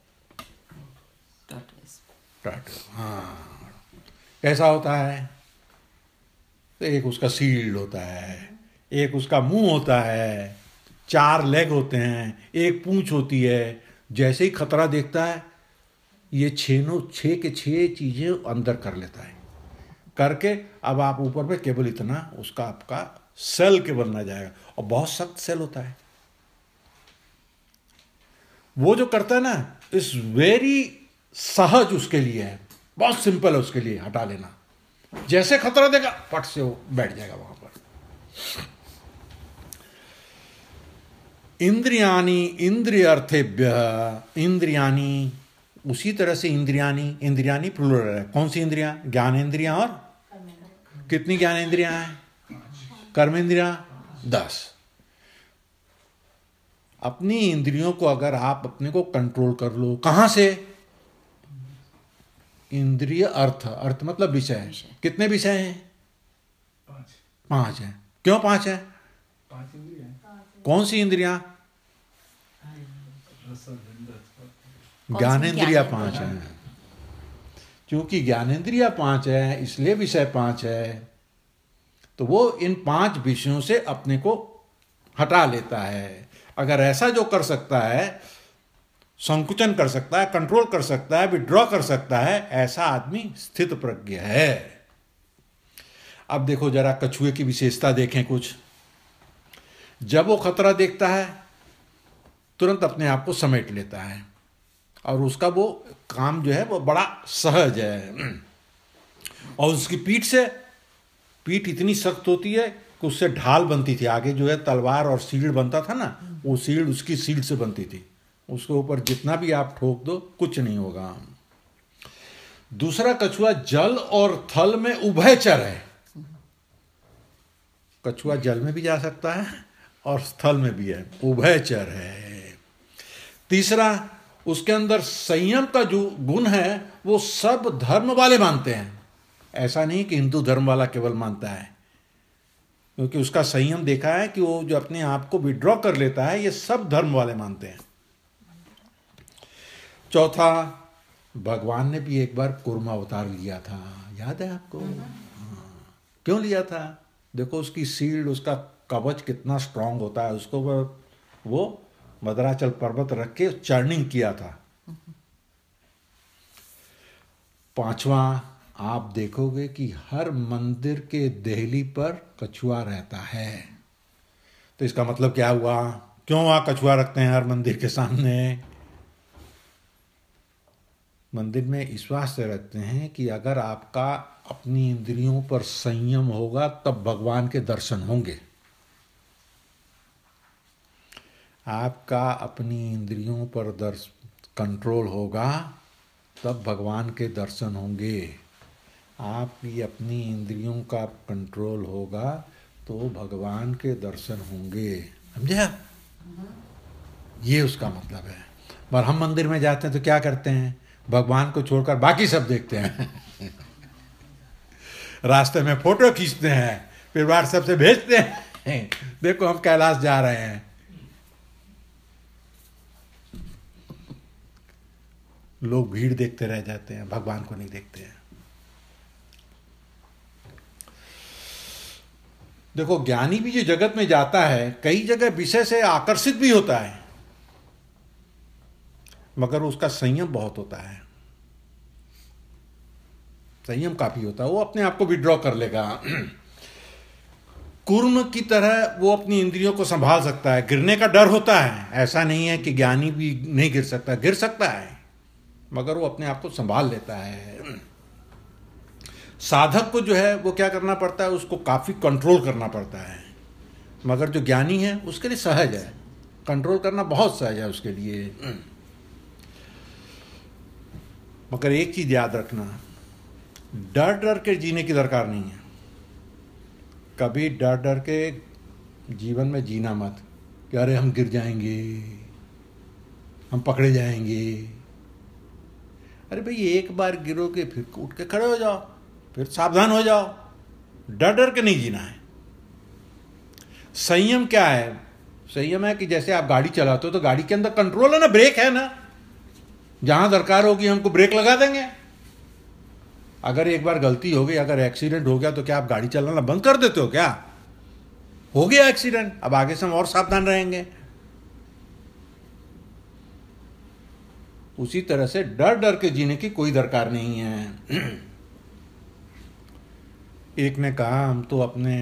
हाँ, कैसा होता है? तो एक उसका सील्ड होता है, एक उसका मुंह होता है, 4 लेग होते हैं, एक पूंछ होती है। जैसे ही खतरा देखता है ये 6 के 6 चीजें अंदर कर लेता है। करके अब आप ऊपर में केवल इतना उसका आपका सेल के बनना जाएगा, और बहुत सख्त सेल होता है। वो जो करता है ना, इस वेरी सहज उसके लिए है, बहुत सिंपल है उसके लिए हटा लेना। जैसे खतरा देगा पट से वो बैठ जाएगा वहां पर। इंद्रियानी इंद्रियार्थेभ्य, इंद्रियानी उसी तरह से इंद्रियानी, इंद्रियानी प्लूरल है। कौन सी इंद्रियां? ज्ञानेंद्रियां और कितनी ज्ञानेंद्रियां हैं? कर्मेंद्रियां 10। अपनी इंद्रियों को अगर आप अपने को कंट्रोल कर लो, कहां से? इंद्रिय अर्थ, अर्थ मतलब विषय। कितने विषय हैं? 5 हैं। क्यों 5 है? कौन सी इंद्रियां? ज्ञानेंद्रिया 5 है। क्योंकि ज्ञानेंद्रिया 5 है इसलिए विषय 5 है। तो वो इन 5 विषयों से अपने को हटा लेता है। अगर ऐसा जो कर सकता है, संकुचन कर सकता है, कंट्रोल कर सकता है, विड्रॉ कर सकता है, ऐसा आदमी स्थित प्रज्ञ है। अब देखो जरा कछुए की विशेषता देखें कुछ। जब वो खतरा देखता है तुरंत अपने आप को समेट लेता है, और उसका वो काम जो है वो बड़ा सहज है। और उसकी पीठ इतनी सख्त होती है कि उससे ढाल बनती थी, आगे जो है तलवार और शील्ड बनता था ना, वो शील्ड उसकी शील्ड से बनती थी, उसके ऊपर जितना भी आप ठोक दो कुछ नहीं होगा। दूसरा, कछुआ जल और थल में उभयचर है। कछुआ जल में भी जा सकता है और स्थल में भी है, उभयचर है। तीसरा, उसके अंदर संयम का जो गुण है वो सब धर्म वाले मानते हैं, ऐसा नहीं कि हिंदू धर्म वाला केवल मानता है, क्योंकि उसका संयम देखा है कि वो जो अपने आप को विड्रॉ कर लेता है, ये सब धर्म वाले मानते हैं। चौथा, भगवान ने भी एक बार कूर्म अवतार लिया था, याद है आपको? क्यों लिया था? देखो उसकी शील्ड, उसका कवच कितना स्ट्रांग होता है, उसको वो मदराचल पर्वत रख के चर्निंग किया था। पांचवा, आप देखोगे कि हर मंदिर के देहली पर कछुआ रहता है। तो इसका मतलब क्या हुआ? क्यों वहां कछुआ रखते हैं हर मंदिर के सामने? मंदिर में इस वास्ते रखते हैं कि अगर आपका अपनी इंद्रियों पर संयम होगा तब भगवान के दर्शन होंगे। आपका अपनी इंद्रियों पर कंट्रोल होगा तब भगवान के दर्शन होंगे। आपकी अपनी इंद्रियों का कंट्रोल होगा तो भगवान के दर्शन होंगे। समझे आप? ये उसका मतलब है। पर हम मंदिर में जाते हैं तो क्या करते हैं? भगवान को छोड़कर बाकी सब देखते हैं। रास्ते में फोटो खींचते हैं, फिर व्हाट्सएप से भेजते हैं, देखो हम कैलाश जा रहे हैं। लोग भीड़ देखते रह जाते हैं, भगवान को नहीं देखते हैं। देखो ज्ञानी भी जो जगत में जाता है कई जगह विषय से आकर्षित भी होता है, मगर उसका संयम बहुत होता है, संयम काफी होता है, वो अपने आप को विड्रॉ कर लेगा। कूर्म की तरह वो अपनी इंद्रियों को संभाल सकता है। गिरने का डर होता है, ऐसा नहीं है कि ज्ञानी भी नहीं गिर सकता, गिर सकता है, मगर वो अपने आप को संभाल लेता है। साधक को जो है वो क्या करना पड़ता है, उसको काफी कंट्रोल करना पड़ता है, मगर जो ज्ञानी है उसके लिए सहज है, कंट्रोल करना बहुत सहज है उसके लिए। मगर एक चीज याद रखना, डर डर के जीने की दरकार नहीं है। कभी डर डर के जीवन में जीना मत कि अरे हम गिर जाएंगे, हम पकड़े जाएंगे। अरे भाई एक बार गिरोगे फिर उठ के खड़े हो जाओ, फिर सावधान हो जाओ। डर डर के नहीं जीना है। संयम क्या है? संयम है कि जैसे आप गाड़ी चलाते हो तो गाड़ी के अंदर कंट्रोल है ना, ब्रेक है ना, जहां दरकार होगी हमको ब्रेक लगा देंगे। अगर एक बार गलती हो गई, अगर एक्सीडेंट हो गया तो क्या आप गाड़ी चलाना बंद कर देते हो? क्या हो गया एक्सीडेंट, अब आगे से हम और सावधान रहेंगे। उसी तरह से डर डर के जीने की कोई दरकार नहीं है। एक ने कहा हम तो अपने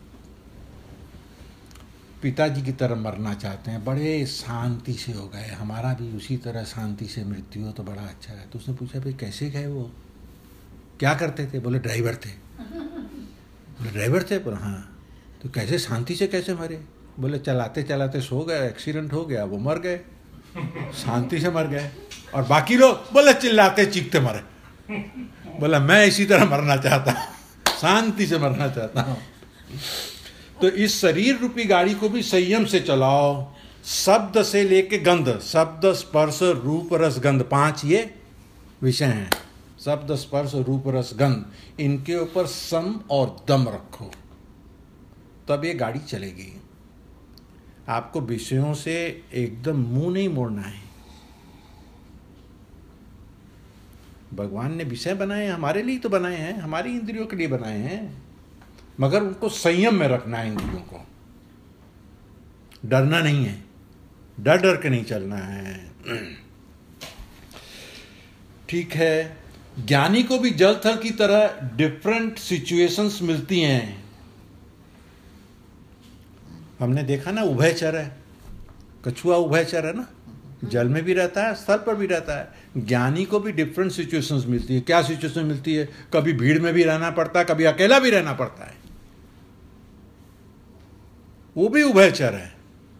पिताजी की तरह मरना चाहते हैं, बड़े शांति से हो गए, हमारा भी उसी तरह शांति से मृत्यु हो तो बड़ा अच्छा है। तो उसने पूछा भाई कैसे गए, वो क्या करते थे? बोले ड्राइवर थे। बोले ड्राइवर थे? बोले हाँ। तो कैसे शांति से कैसे मरे? बोले चलाते चलाते सो गए, एक्सीडेंट हो गया, वो मर गए, शांति से मर गए। और बाकी लोग बोले चिल्लाते चीखते मरे। बोला मैं इसी तरह मरना चाहता हूँ, शांति से मरना चाहता हूँ। तो इस शरीर रूपी गाड़ी को भी संयम से चलाओ। शब्द से लेके गंध, शब्द स्पर्श रूप रस गंध, 5 ये विषय हैं। शब्द स्पर्श रूप रस गंध, इनके ऊपर सम और दम रखो, तब ये गाड़ी चलेगी। आपको विषयों से एकदम मुंह नहीं मोड़ना है। भगवान ने विषय बनाए, हमारे लिए तो बनाए हैं, हमारी इंद्रियों के लिए बनाए हैं, मगर उनको संयम में रखना है। इंद्रियों को डरना नहीं है, डर डर के नहीं चलना है। ठीक है, ज्ञानी को भी जल थल की तरह डिफरेंट सिचुएशंस मिलती हैं। हमने देखा ना, उभयचर है, कछुआ उभयचर है ना, जल में भी रहता है, स्थल पर भी रहता है। ज्ञानी को भी डिफरेंट सिचुएशंस मिलती है। क्या सिचुएशन मिलती है? कभी भीड़ में भी रहना पड़ता है, कभी अकेला भी रहना पड़ता है। वो भी उभयचर है।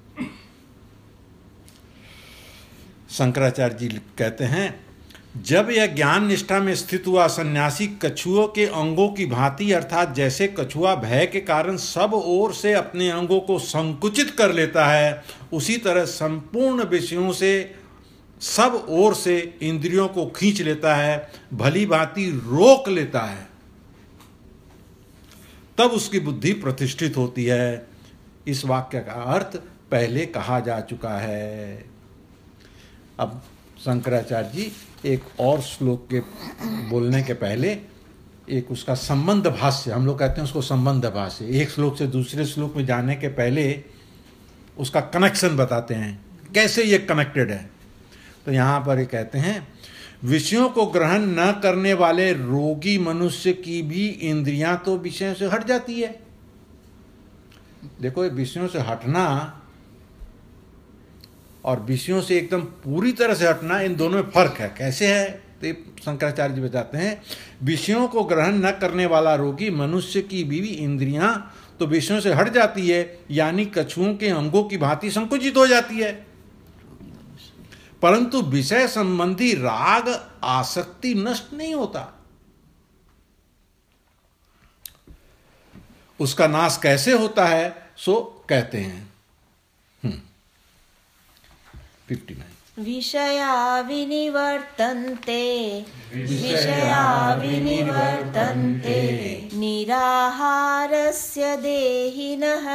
शंकराचार्य जी कहते हैं, जब यह ज्ञान निष्ठा में स्थित हुआ सन्यासी कछुओं के अंगों की भांति, अर्थात जैसे कछुआ भय के कारण सब ओर से अपने अंगों को संकुचित कर लेता है, उसी तरह संपूर्ण विषयों से सब ओर से इंद्रियों को खींच लेता है, भली भांति रोक लेता है, तब उसकी बुद्धि प्रतिष्ठित होती है। इस वाक्य का अर्थ पहले कहा जा चुका है। अब शंकराचार्य जी एक और श्लोक के बोलने के पहले एक उसका संबंध भाष्य, हम लोग कहते हैं उसको संबंध भाष्य, एक श्लोक से दूसरे श्लोक में जाने के पहले उसका कनेक्शन बताते हैं, कैसे ये कनेक्टेड है। तो यहाँ पर ये कहते हैं, विषयों को ग्रहण न करने वाले रोगी मनुष्य की भी इंद्रियां तो विषयों से हट जाती है। देखो, ये विषयों से हटना और विषयों से एकदम पूरी तरह से हटना, इन दोनों में फर्क है। कैसे है? तो शंकराचार्य जी बताते हैं, विषयों को ग्रहण न करने वाला रोगी मनुष्य की भी इंद्रियां तो विषयों से हट जाती है, यानी कछुओं के अंगों की भांति संकुचित हो जाती है, परंतु विषय संबंधी राग आसक्ति नष्ट नहीं होता। उसका नाश कैसे होता है सो कहते हैं 59। विषया विनिवर्तन्ते निराहारस्य देहिनः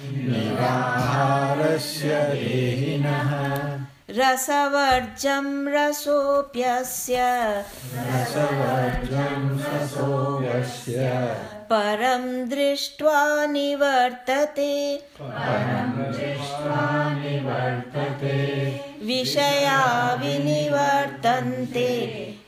रसवर्जं रसोऽप्यस्य परं दृष्ट्वा निवर्तते विषया विनिवर्तन्ते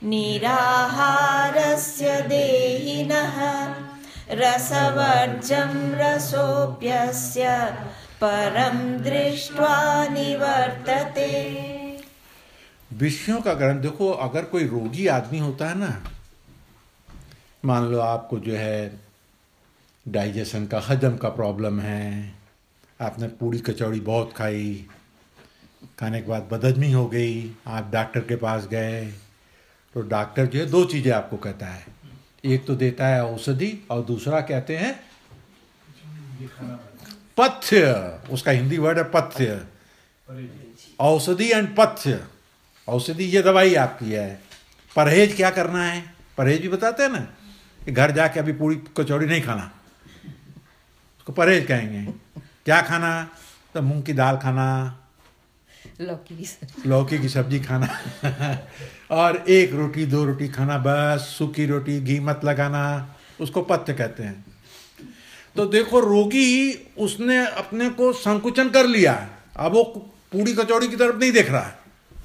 निराहारस्य देहिनः रसवर्जं रसोऽप्यस्य परम दृष्ट्वा निवर्तते। विषयों का ग्रहण, देखो, अगर कोई रोगी आदमी होता है ना, मान लो आपको जो है डाइजेशन का, हजम का प्रॉब्लम है, आपने पूड़ी कचौड़ी बहुत खाई, खाने के बाद बदहजमी हो गई, आप डॉक्टर के पास गए, तो डॉक्टर जो है दो चीज़ें आपको कहता है, एक तो देता है औषधि और दूसरा कहते हैं पथ्य। उसका हिंदी वर्ड है पथ्य, औषधि एंड पथ्य। औषधि ये दवाई आपकी है, परहेज क्या करना है, परहेज भी बताते हैं ना, कि घर जाके अभी पूरी कचौड़ी नहीं खाना, उसको परहेज कहेंगे। क्या खाना? तो मूंग की दाल खाना, लौकी की सब्जी खाना और एक रोटी 2 रोटी खाना, बस सूखी रोटी, घी मत लगाना, उसको पथ्य कहते हैं। तो देखो, रोगी उसने अपने को संकुचन कर लिया, अब वो पूरी कचौड़ी की तरफ नहीं देख रहा है।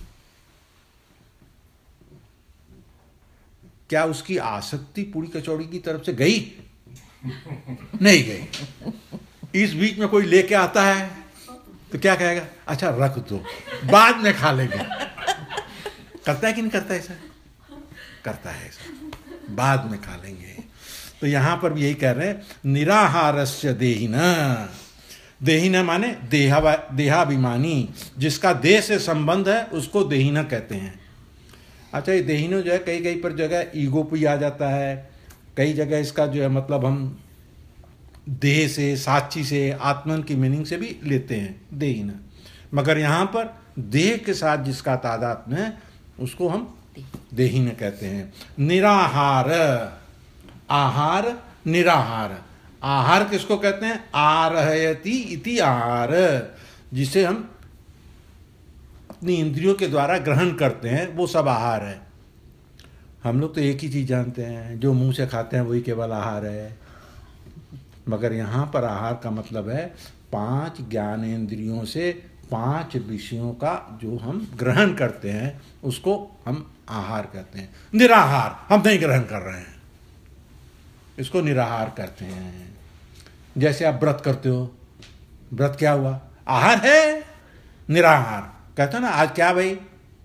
क्या उसकी आसक्ति पूरी कचौड़ी की तरफ से गई? नहीं गई। इस बीच में कोई लेके आता है तो क्या कहेगा? अच्छा रख दो, बाद में खा लेंगे। करता है कि नहीं करता? ऐसा करता है, ऐसा बाद में खा लेंगे। तो यहां पर भी यही कह रहे हैं, निराहारस्य देहिना। देहिना माने देहाभिमानी, जिसका देह से संबंध है उसको देहिना कहते हैं। अच्छा, ये देहिनो जो है कई पर जगह ईगो पे आ जाता है, कई जगह इसका जो है मतलब हम देह से, साक्षी से, आत्मन की मीनिंग से भी लेते हैं देहिना, मगर यहाँ पर देह के साथ जिसका तादात्म्य है उसको हम देहिना कहते हैं। निराहार, आहार, निराहार। आहार किसको कहते हैं? आरहयति इति आहार, जिसे हम अपनी इंद्रियों के द्वारा ग्रहण करते हैं, वो सब आहार है। हम लोग तो एक ही चीज़ जानते हैं, जो मुंह से खाते हैं वही केवल आहार है, मगर यहाँ पर आहार का मतलब है 5 ज्ञानेंद्रियों से 5 विषयों का जो हम ग्रहण करते हैं उसको हम आहार कहते हैं। निराहार हम नहीं ग्रहण कर रहे हैं, इसको निराहार करते हैं। जैसे आप व्रत करते हो, व्रत क्या हुआ? आहार है, निराहार। कहते ना आज क्या भाई,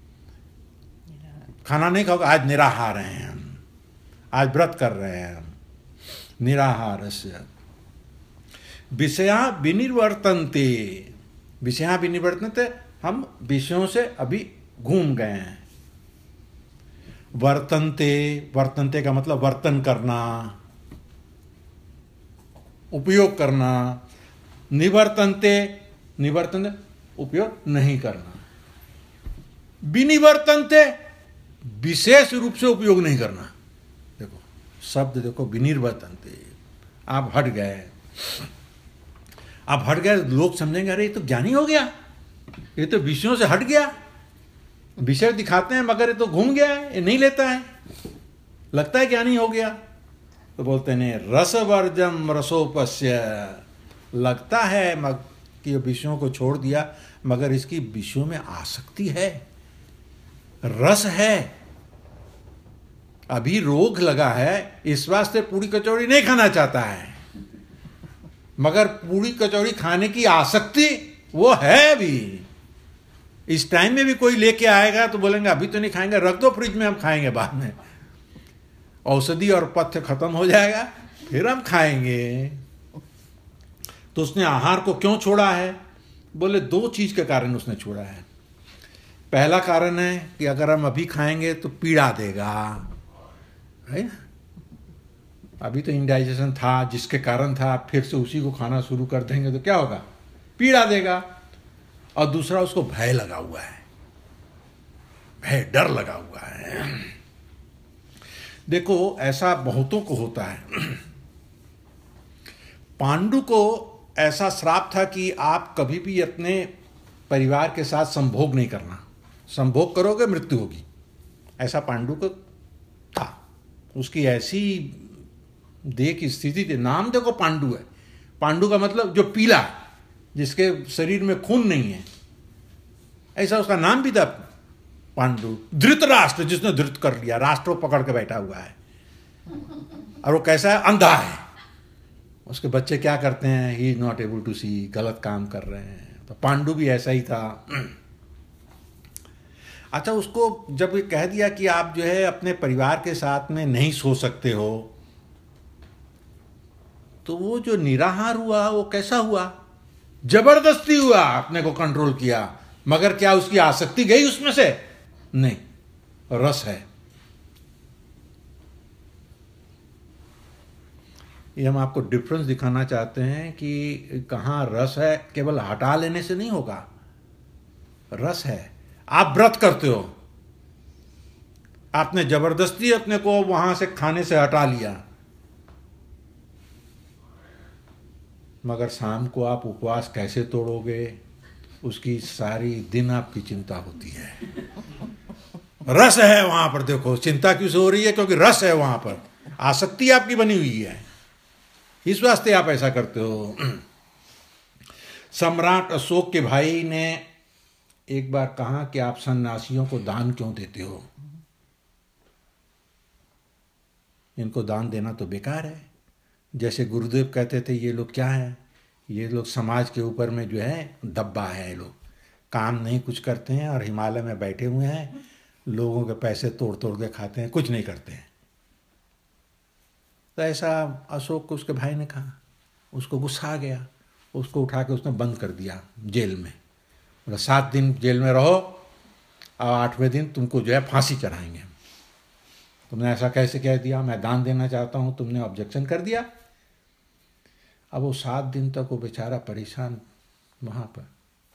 खाना नहीं खाओगे, आज निराहार हैं हम, आज व्रत कर रहे हैं हम। निराहार से विषया विनिवर्तन्ते, विषया विनिवर्तन्ते, हम विषयों से अभी घूम गए हैं। वर्तन्ते, वर्तन्ते का मतलब वर्तन करना, उपयोग करना। निवर्तन्ते, निवर्तन्ते उपयोग नहीं करना। विनिवर्तन्ते विशेष रूप से उपयोग नहीं करना। देखो शब्द देखो, विनिवर्तन्ते, आप हट गए, आप हट गए, लोग समझेंगे अरे ये तो ज्ञानी हो गया, ये तो विषयों से हट गया, विषय दिखाते हैं मगर ये तो घूम गया है, ये नहीं लेता है, लगता है ज्ञानी हो गया। तो बोलते हैं रसवर्जम रसोपस्य, लगता है कि ये विषयों को छोड़ दिया मगर इसकी विषयों में आसक्ति है, रस है, अभी रोग लगा है, इस वास्ते पूरी कचौड़ी नहीं खाना चाहता है, मगर पूरी कचौड़ी खाने की आसक्ति वो है अभी। इस टाइम में भी कोई लेके आएगा तो बोलेंगे अभी तो नहीं खाएंगे, रख दो फ्रिज में, हम खाएंगे बाद में, औषधि और पथ्य खत्म हो जाएगा फिर हम खाएंगे। तो उसने आहार को क्यों छोड़ा है? बोले दो चीज के कारण उसने छोड़ा है। पहला कारण है कि अगर हम अभी खाएंगे तो पीड़ा देगा, है ना? अभी तो इंडाइजेशन था जिसके कारण था, फिर से उसी को खाना शुरू कर देंगे तो क्या होगा? पीड़ा देगा। और दूसरा उसको भय लगा हुआ है, भय, डर लगा हुआ है। देखो ऐसा बहुतों को होता है। पांडु को ऐसा श्राप था कि आप कभी भी अपने परिवार के साथ संभोग नहीं करना, संभोग करोगे मृत्यु होगी, ऐसा पांडु को था। उसकी ऐसी देह की स्थिति थी। नाम देखो पांडु है, पांडु का मतलब जो पीला, जिसके शरीर में खून नहीं है, ऐसा उसका नाम भी था पांडु। धृतराष्ट्र, जिसने धृत कर लिया, राष्ट्र को पकड़ के बैठा हुआ है, और वो कैसा है? अंधा है। उसके बच्चे क्या करते हैं? He is not able to see, गलत काम कर रहे हैं। तो पांडु भी ऐसा ही था। अच्छा, उसको जब ये कह दिया कि आप जो है अपने परिवार के साथ में नहीं सो सकते हो, तो वो जो निराहार हुआ वो कैसा हुआ? जबरदस्ती हुआ, अपने को कंट्रोल किया, मगर क्या उसकी आसक्ति गई उसमें से? नहीं, रस है। ये हम आपको डिफरेंस दिखाना चाहते हैं कि कहाँ रस है। केवल हटा लेने से नहीं होगा, रस है। आप व्रत करते हो, आपने जबरदस्ती अपने को वहां से खाने से हटा लिया, मगर शाम को आप उपवास कैसे तोड़ोगे, उसकी सारी दिन आपकी चिंता होती है। रस है वहां पर। देखो चिंता क्यों से हो रही है? क्योंकि रस है वहां पर, आसक्ति आपकी बनी हुई है, इस वास्ते आप ऐसा करते हो। सम्राट अशोक के भाई ने एक बार कहा कि आप सन्यासियों को दान क्यों देते हो? इनको दान देना तो बेकार है। जैसे गुरुदेव कहते थे, ये लोग क्या है? ये लोग समाज के ऊपर में जो है दब्बा है, ये लोग काम नहीं कुछ करते हैं और हिमालय में बैठे हुए हैं, लोगों के पैसे तोड़ तोड़ के खाते हैं, कुछ नहीं करते हैं। तो ऐसा अशोक को उसके भाई ने कहा, उसको गुस्सा आ गया, उसको उठा के उसने बंद कर दिया जेल में। मतलब 7 दिन जेल में रहो और 8वें दिन तुमको जो है फांसी चढ़ाएंगे। तुमने ऐसा कैसे कह दिया? मैं दान देना चाहता हूँ, तुमने ऑब्जेक्शन कर दिया। अब वो 7 दिन तक वो बेचारा परेशान, वहाँ पर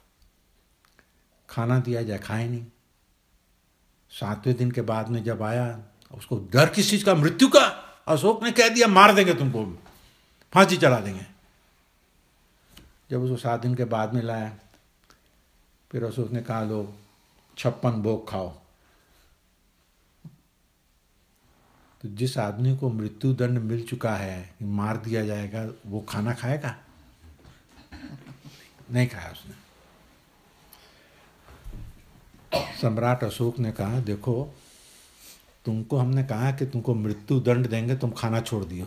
खाना दिया जाए खाए नहीं। 7वें दिन के बाद में जब आया, उसको डर किस चीज़ का? मृत्यु का। अशोक ने कह दिया मार देंगे तुमको, फांसी चढ़ा देंगे। जब उसको 7 दिन के बाद में लाया, फिर अशोक ने कहा लो 56 भोग खाओ। तो जिस आदमी को मृत्यु दंड मिल चुका है, मार दिया जाएगा, वो खाना खाएगा? नहीं खाया उसने। सम्राट अशोक ने कहा, देखो तुमको हमने कहा कि तुमको मृत्यु दंड देंगे, तुम खाना छोड़ दियो।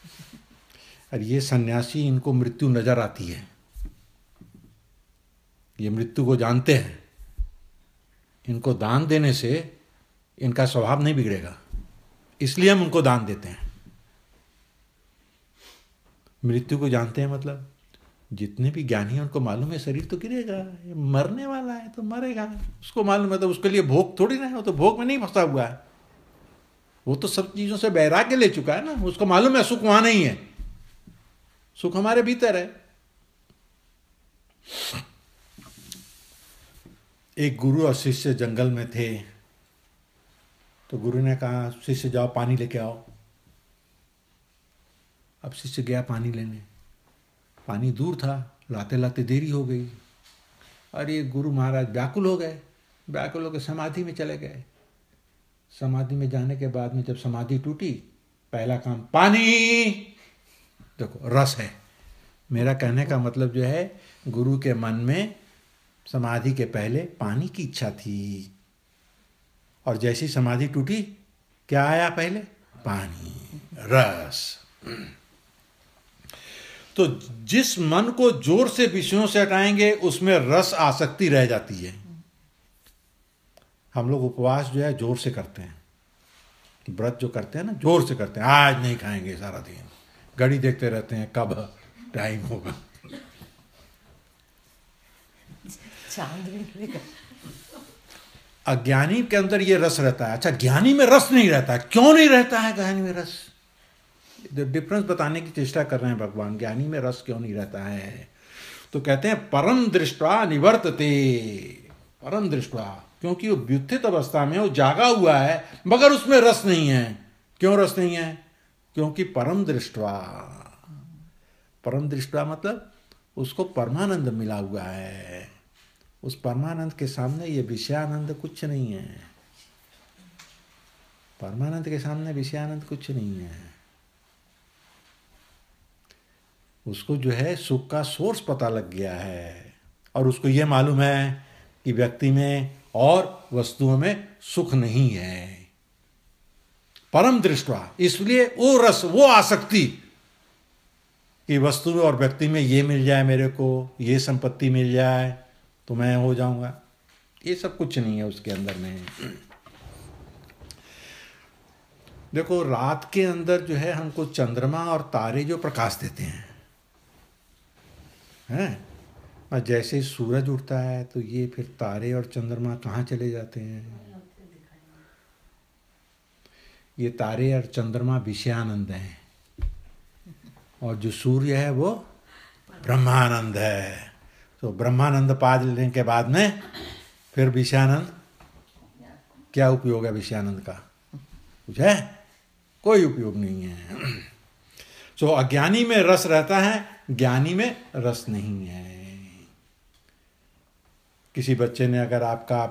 और ये सन्यासी, इनको मृत्यु नजर आती है, ये मृत्यु को जानते हैं, इनको दान देने से इनका स्वभाव नहीं बिगड़ेगा, इसलिए हम उनको दान देते हैं। मृत्यु को जानते हैं मतलब जितने भी ज्ञानी हैं उनको मालूम है शरीर तो गिरेगा, ये मरने वाला है तो मरेगा, उसको मालूम है, तो उसके लिए भोग थोड़ी ना है, वो तो भोग में नहीं फंसा हुआ है, वो तो सब चीजों से वैराग्य ले चुका है ना, उसको मालूम है सुख वहां नहीं है, सुख हमारे भीतर है। एक गुरु और शिष्य जंगल में थे, तो गुरु ने कहा शिष्य जाओ पानी लेके आओ। अब शिष्य गया पानी लेने, पानी दूर था, लाते लाते देरी हो गई। अरे गुरु महाराज व्याकुल हो गए, व्याकुल होकर समाधि में चले गए। समाधि में जाने के बाद में जब समाधि टूटी, पहला काम पानी। देखो रस है, मेरा कहने का मतलब जो है गुरु के मन में समाधि के पहले पानी की इच्छा थी, और जैसी समाधि टूटी क्या आया पहले? पानी, रस। तो जिस मन को जोर से विषयों से हटाएंगे उसमें रस आसक्ति रह जाती है। हम लोग उपवास जो है जोर से करते हैं, व्रत जो करते हैं ना जोर से करते हैं, आज नहीं खाएंगे सारा दिन, घड़ी देखते रहते हैं कब टाइम होगा। अज्ञानी के अंदर ये रस रहता है। अच्छा, ज्ञानी में रस नहीं रहता है, क्यों नहीं रहता है ज्ञानी में रस? डिफरेंस बताने की चेष्टा कर रहे हैं भगवान, ज्ञानी में रस क्यों नहीं रहता है। तो कहते हैं परम दृष्टा निवर्तते, परम दृष्टा, क्योंकि वो व्युत्थित अवस्था में वो जागा हुआ है मगर उसमें रस नहीं है। क्यों रस नहीं है? क्योंकि परम दृष्टा, परम दृष्टा मतलब उसको परमानंद मिला हुआ है। उस परमानंद के सामने ये विषयानंद कुछ नहीं है, परमानंद के सामने विषयानंद कुछ नहीं है। उसको जो है सुख का सोर्स पता लग गया है, और उसको ये मालूम है कि व्यक्ति में और वस्तुओं में सुख नहीं है। परम दृष्टा, इसलिए वो रस, वो आसक्ति कि वस्तु और व्यक्ति में ये मिल जाए, मेरे को ये संपत्ति मिल जाए तो मैं हो जाऊंगा, ये सब कुछ नहीं है उसके अंदर में। देखो रात के अंदर जो है हमको चंद्रमा और तारे जो प्रकाश देते हैं, और जैसे ही सूरज उठता है तो ये फिर तारे और चंद्रमा कहाँ चले जाते हैं? ये तारे और चंद्रमा विषयानंद हैं, और जो सूर्य है वो ब्रह्मानंद है। तो ब्रह्मानंद पा लेने के बाद में फिर विषयानंद, क्या उपयोग है विषयानंद का? कुछ है? कोई उपयोग नहीं है। तो अज्ञानी में रस रहता है, ज्ञानी में रस नहीं है। किसी बच्चे ने अगर आपका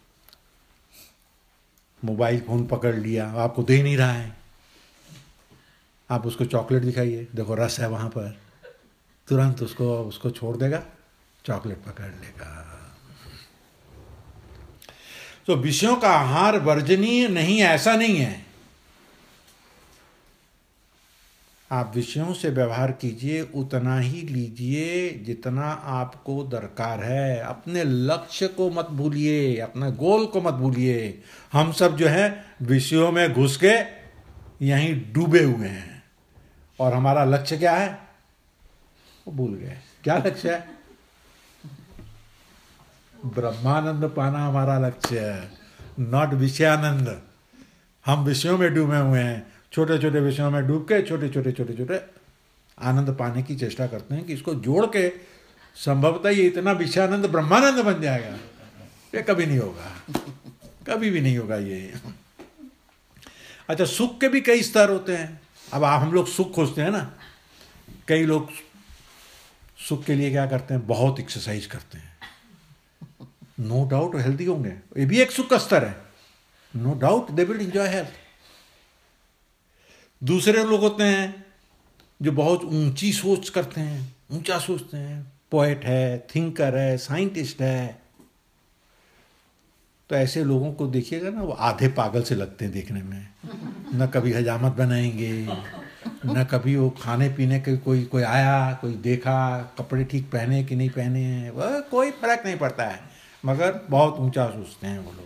मोबाइल फोन पकड़ लिया, आपको दे नहीं रहा है, आप उसको चॉकलेट दिखाइए, देखो रस है वहां पर, तुरंत उसको छोड़ देगा, चॉकलेट पकड़ लेगा। तो विषयों का आहार वर्जनीय नहीं, ऐसा नहीं है। आप विषयों से व्यवहार कीजिए, उतना ही लीजिए जितना आपको दरकार है। अपने लक्ष्य को मत भूलिए, अपने गोल को मत भूलिए। हम सब जो है विषयों में घुस के यहीं डूबे हुए हैं, और हमारा लक्ष्य क्या है वो भूल गए। क्या लक्ष्य है? ब्रह्मानंद पाना हमारा लक्ष्य है, नॉट विषयानंद। हम विषयों में डूबे हुए हैं, छोटे छोटे विषयों में डूब के छोटे छोटे आनंद पाने की चेष्टा करते हैं कि इसको जोड़ के संभवतः ये इतना विषयानंद ब्रह्मानंद बन जाएगा। ये कभी नहीं होगा, कभी भी नहीं होगा ये। अच्छा, सुख के भी कई स्तर होते हैं। अब हम लोग सुख खोजते हैं ना, कई लोग सुख के लिए क्या करते हैं? बहुत एक्सरसाइज करते हैं। नो डाउट हेल्दी होंगे, ये भी एक सुख का स्तर है, no doubt they will enjoy health. दूसरे लोग होते हैं जो बहुत ऊंची सोच करते हैं, ऊंचा सोचते हैं, पोएट है, थिंकर है, साइंटिस्ट है। तो ऐसे लोगों को देखिएगा ना, वो आधे पागल से लगते हैं देखने में। न कभी हजामत बनाएंगे, न कभी वो खाने पीने के कोई आया, कोई देखा कपड़े ठीक पहने कि नहीं पहने हैं, वह कोई फर्क नहीं पड़ता है, मगर बहुत ऊंचा सोचते हैं वो लोग।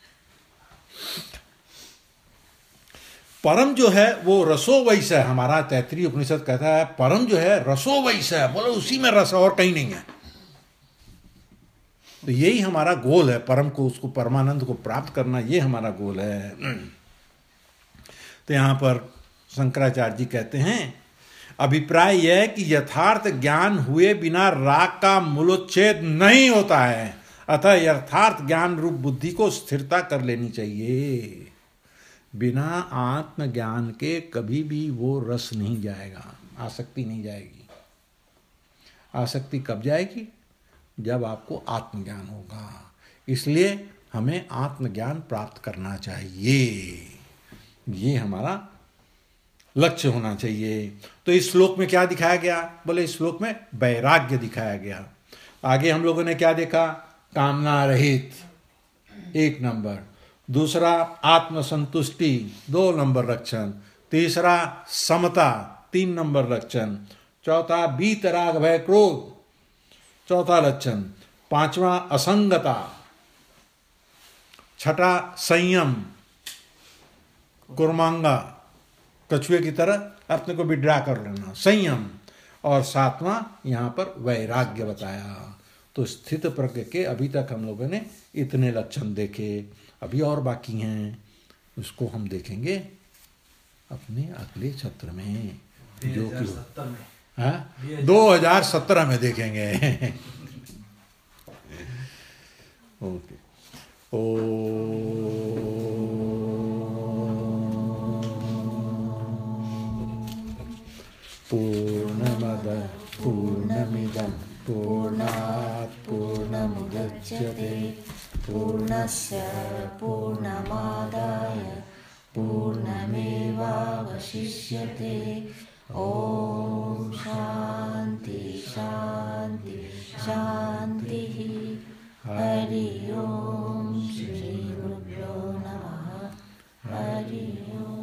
परम जो है वो रसो वैस है। हमारा तैत्तिरीय उपनिषद कहता है परम जो है रसो वैस है, बोलो उसी में रस है और कहीं नहीं है। तो यही हमारा गोल है, परम को, उसको परमानंद को प्राप्त करना, ये हमारा गोल है। तो यहाँ पर शंकराचार्य जी कहते हैं अभिप्राय यह है कि यथार्थ ज्ञान हुए बिना राग का मूलोच्छेद नहीं होता है, अतः यथार्थ ज्ञान रूप बुद्धि को स्थिरता कर लेनी चाहिए। बिना आत्मज्ञान के कभी भी वो रस नहीं जाएगा, आसक्ति नहीं जाएगी। आसक्ति कब जाएगी? जब आपको आत्मज्ञान होगा। इसलिए हमें आत्मज्ञान प्राप्त करना चाहिए, ये हमारा लक्ष्य होना चाहिए। तो इस श्लोक में क्या दिखाया गया? बोले इस श्लोक में वैराग्य दिखाया गया। आगे हम लोगों ने क्या देखा? कामना रहित 1 नंबर, दूसरा आत्मसंतुष्टि 2 नंबर लक्षण, तीसरा समता 3 नंबर लक्षण, चौथा वीतराग भय क्रोध 4था लक्षण, 5वां असंगता, 6ठा संयम कुर्मांगा, कछुए की तरह अपने को विड्रा कर लेना, संयम, और 7वां यहाँ पर वैराग्य बताया। तो स्थित प्रज्ञ के अभी तक हम लोगों ने इतने लक्षण देखे, अभी और बाकी हैं, उसको हम देखेंगे अपने अगले सत्र में, जो कि 2017 में देखेंगे। ओके। पूर्णमदः पूर्णमिदं पूर्णात् पूर्णमुदच्यते पूर्णस्य पूर्णमादाय पूर्णमेवावशिष्यते। ॐ शान्ति शान्ति शान्तिः। हरि ओम्।